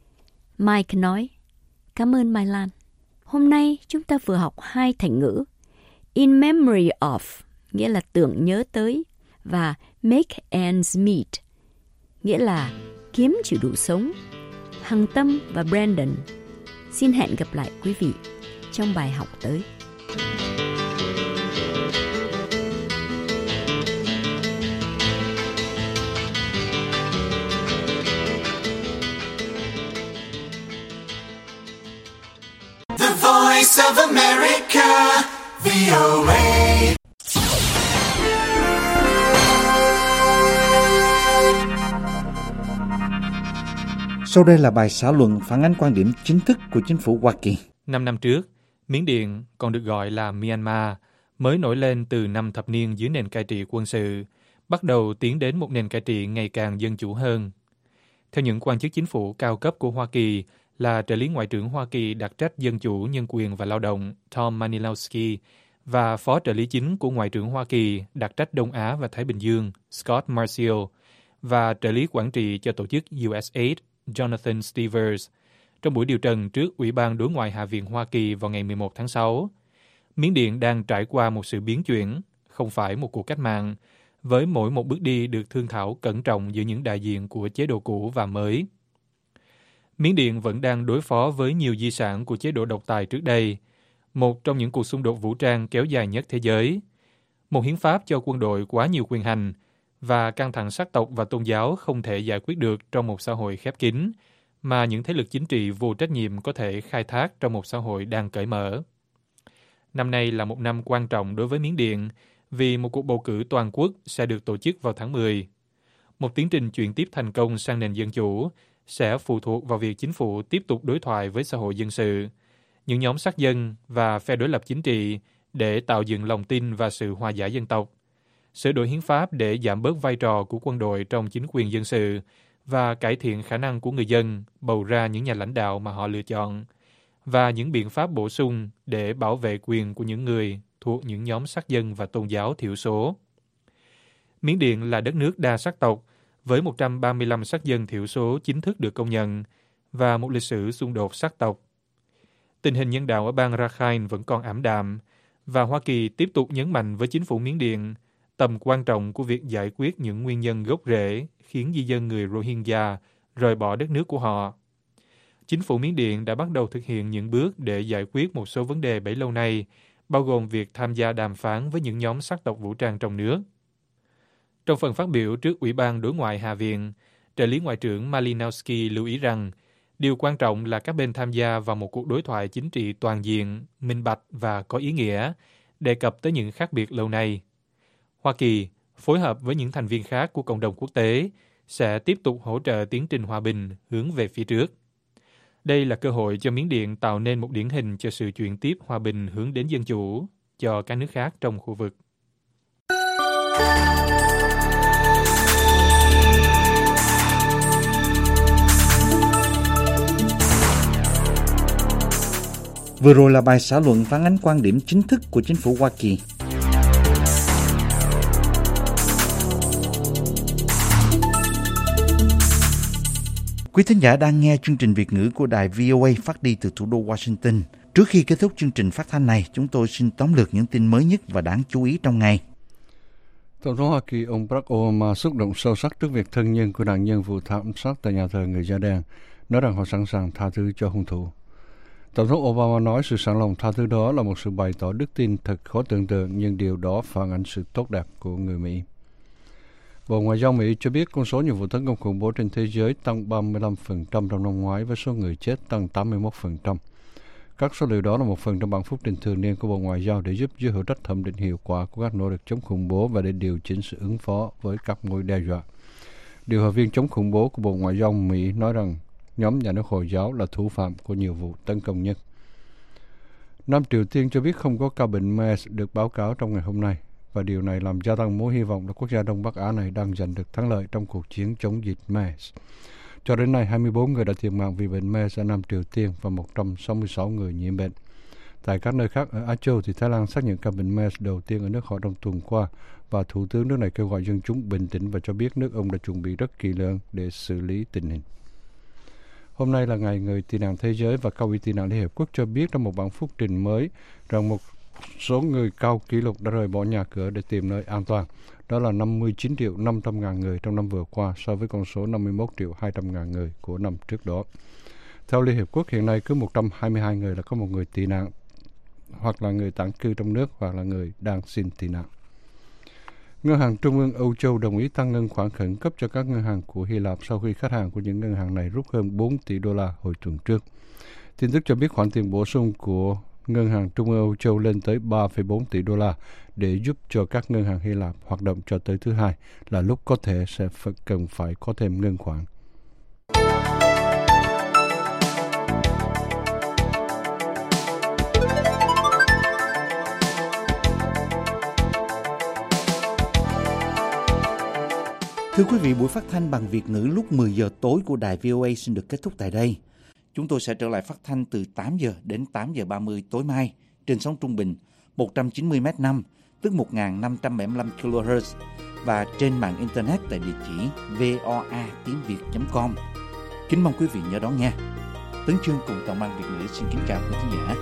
Mike nói, cảm ơn Mai Lan. Hôm nay chúng ta vừa học hai thành ngữ. In memory of, nghĩa là tưởng nhớ tới, và make ends meet, nghĩa là kiếm chỉ đủ sống. Hằng Tâm và Brandon xin hẹn gặp lại quý vị trong bài học tới. The Voice of America, V O A. Sau đây là bài xã luận phản ánh quan điểm chính thức của chính phủ Hoa Kỳ. Năm năm trước, Miến Điện, còn được gọi là Myanmar, mới nổi lên từ năm thập niên dưới nền cai trị quân sự, bắt đầu tiến đến một nền cai trị ngày càng dân chủ hơn. Theo những quan chức chính phủ cao cấp của Hoa Kỳ là trợ lý Ngoại trưởng Hoa Kỳ đặc trách Dân chủ, Nhân quyền và Lao động Tom Malinowski và phó trợ lý chính của Ngoại trưởng Hoa Kỳ đặc trách Đông Á và Thái Bình Dương Scott Marcial và trợ lý quản trị cho tổ chức u ét a i đê Jonathan Stevers, trong buổi điều trần trước Ủy ban Đối ngoại Hạ viện Hoa Kỳ vào ngày mười một tháng sáu. Miến Điện đang trải qua một sự biến chuyển, không phải một cuộc cách mạng, với mỗi một bước đi được thương thảo cẩn trọng giữa những đại diện của chế độ cũ và mới. Miến Điện vẫn đang đối phó với nhiều di sản của chế độ độc tài trước đây, một trong những cuộc xung đột vũ trang kéo dài nhất thế giới, một hiến pháp cho quân đội quá nhiều quyền hành, và căng thẳng sắc tộc và tôn giáo không thể giải quyết được trong một xã hội khép kín, mà những thế lực chính trị vô trách nhiệm có thể khai thác trong một xã hội đang cởi mở. Năm nay là một năm quan trọng đối với Miến Điện vì một cuộc bầu cử toàn quốc sẽ được tổ chức vào tháng mười. Một tiến trình chuyển tiếp thành công sang nền dân chủ sẽ phụ thuộc vào việc chính phủ tiếp tục đối thoại với xã hội dân sự, những nhóm sắc dân và phe đối lập chính trị để tạo dựng lòng tin và sự hòa giải dân tộc, sửa đổi hiến pháp để giảm bớt vai trò của quân đội trong chính quyền dân sự và cải thiện khả năng của người dân bầu ra những nhà lãnh đạo mà họ lựa chọn, và những biện pháp bổ sung để bảo vệ quyền của những người thuộc những nhóm sắc dân và tôn giáo thiểu số. Miến Điện là đất nước đa sắc tộc, với một trăm ba mươi lăm sắc dân thiểu số chính thức được công nhận và một lịch sử xung đột sắc tộc. Tình hình nhân đạo ở bang Rakhine vẫn còn ảm đạm, và Hoa Kỳ tiếp tục nhấn mạnh với chính phủ Miến Điện tầm quan trọng của việc giải quyết những nguyên nhân gốc rễ khiến di dân người Rohingya rời bỏ đất nước của họ. Chính phủ Miến Điện đã bắt đầu thực hiện những bước để giải quyết một số vấn đề bấy lâu nay, bao gồm việc tham gia đàm phán với những nhóm sắc tộc vũ trang trong nước. Trong phần phát biểu trước Ủy ban Đối ngoại Hạ viện, trợ lý Ngoại trưởng Malinowski lưu ý rằng điều quan trọng là các bên tham gia vào một cuộc đối thoại chính trị toàn diện, minh bạch và có ý nghĩa, đề cập tới những khác biệt lâu nay. Hoa Kỳ, phối hợp với những thành viên khác của cộng đồng quốc tế, sẽ tiếp tục hỗ trợ tiến trình hòa bình hướng về phía trước. Đây là cơ hội cho Miến Điện tạo nên một điển hình cho sự chuyển tiếp hòa bình hướng đến dân chủ cho các nước khác trong khu vực. Vừa rồi là bài xã luận phản ánh quan điểm chính thức của chính phủ Hoa Kỳ. Quý thính giả đang nghe chương trình Việt ngữ của đài vê o a phát đi từ thủ đô Washington. Trước khi kết thúc chương trình phát thanh này, chúng tôi xin tóm lược những tin mới nhất và đáng chú ý trong ngày. Tổng thống Hoa Kỳ ông Barack Obama xúc động sâu sắc trước việc thân nhân của nạn nhân vụ thảm sát tại nhà thờ người da đen, nói rằng họ sẵn sàng tha thứ cho hung thủ. Tổng thống Obama nói sự sẵn lòng tha thứ đó là một sự bày tỏ đức tin thật khó tưởng tượng, nhưng điều đó phản ánh sự tốt đẹp của người Mỹ. Bộ Ngoại giao Mỹ cho biết con số những vụ tấn công khủng bố trên thế giới tăng ba mươi lăm phần trăm trong năm ngoái, với số người chết tăng tám mươi mốt phần trăm. Các số liệu đó là một phần trong bản phúc trình thường niên của Bộ Ngoại giao để giúp giới hữu trách thẩm định hiệu quả của các nỗ lực chống khủng bố và để điều chỉnh sự ứng phó với các mối đe dọa. Điều hòa viên chống khủng bố của Bộ Ngoại giao Mỹ nói rằng nhóm nhà nước Hồi giáo là thủ phạm của nhiều vụ tấn công nhất. Nam Triều Tiên cho biết không có ca bệnh MERS được báo cáo trong ngày hôm nay, và điều này làm gia tăng mối hy vọng là quốc gia Đông Bắc Á này đang giành được thắng lợi trong cuộc chiến chống dịch MERS. Cho đến nay, hai mươi bốn người đã thiệt mạng vì bệnh MERS ở Nam Triều Tiên và một trăm sáu mươi sáu người nhiễm bệnh. Tại các nơi khác ở Á Châu, thì Thái Lan xác nhận ca bệnh MERS đầu tiên ở nước họ trong tuần qua, và Thủ tướng nước này kêu gọi dân chúng bình tĩnh và cho biết nước ông đã chuẩn bị rất kỹ lưỡng để xử lý tình hình. Hôm nay là ngày người tị nạn thế giới, và Cao ủy tị nạn Liên Hiệp Quốc cho biết trong một bản phúc trình mới rằng một số người cao kỷ lục đã rời bỏ nhà cửa để tìm nơi an toàn. Đó là năm mươi chín triệu năm trăm ngàn người trong năm vừa qua, so với con số năm mươi mốt triệu hai trăm ngàn người của năm trước đó. Theo Liên Hiệp Quốc, hiện nay cứ một trăm hai mươi hai người là có một người tị nạn, hoặc là người tản cư trong nước, hoặc là người đang xin tị nạn. Ngân hàng Trung ương Âu Châu đồng ý tăng ngân khoản khẩn cấp cho các ngân hàng của Hy Lạp sau khi khách hàng của những ngân hàng này rút hơn bốn tỷ đô la hồi tuần trước. Tin tức cho biết khoản tiền bổ sung của Ngân hàng Trung ương Âu Châu lên tới ba phẩy bốn tỷ đô la để giúp cho các ngân hàng Hy Lạp hoạt động cho tới thứ Hai, là lúc có thể sẽ cần phải có thêm ngân khoản. Thưa quý vị, buổi phát thanh bằng Việt ngữ lúc mười giờ tối của đài vê o a xin được kết thúc tại đây. Chúng tôi sẽ trở lại phát thanh từ tám giờ đến tám giờ ba mươi tối mai trên sóng trung bình một trăm chín mươi mét năm, tức một nghìn năm trăm bảy mươi lăm ki lô héc, và trên mạng Internet tại địa chỉ voa tiếng việt chấm com. Kính mong quý vị nhớ đón nghe. Tấn Chương cùng toàn ban Việt ngữ xin kính chào quý khán giả.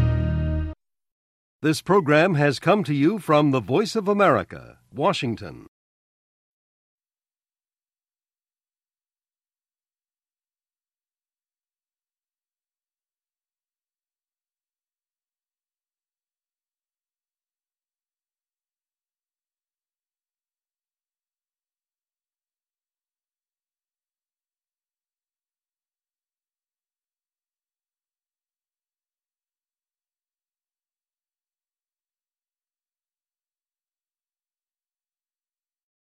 This program has come to you from the Voice of America, Washington.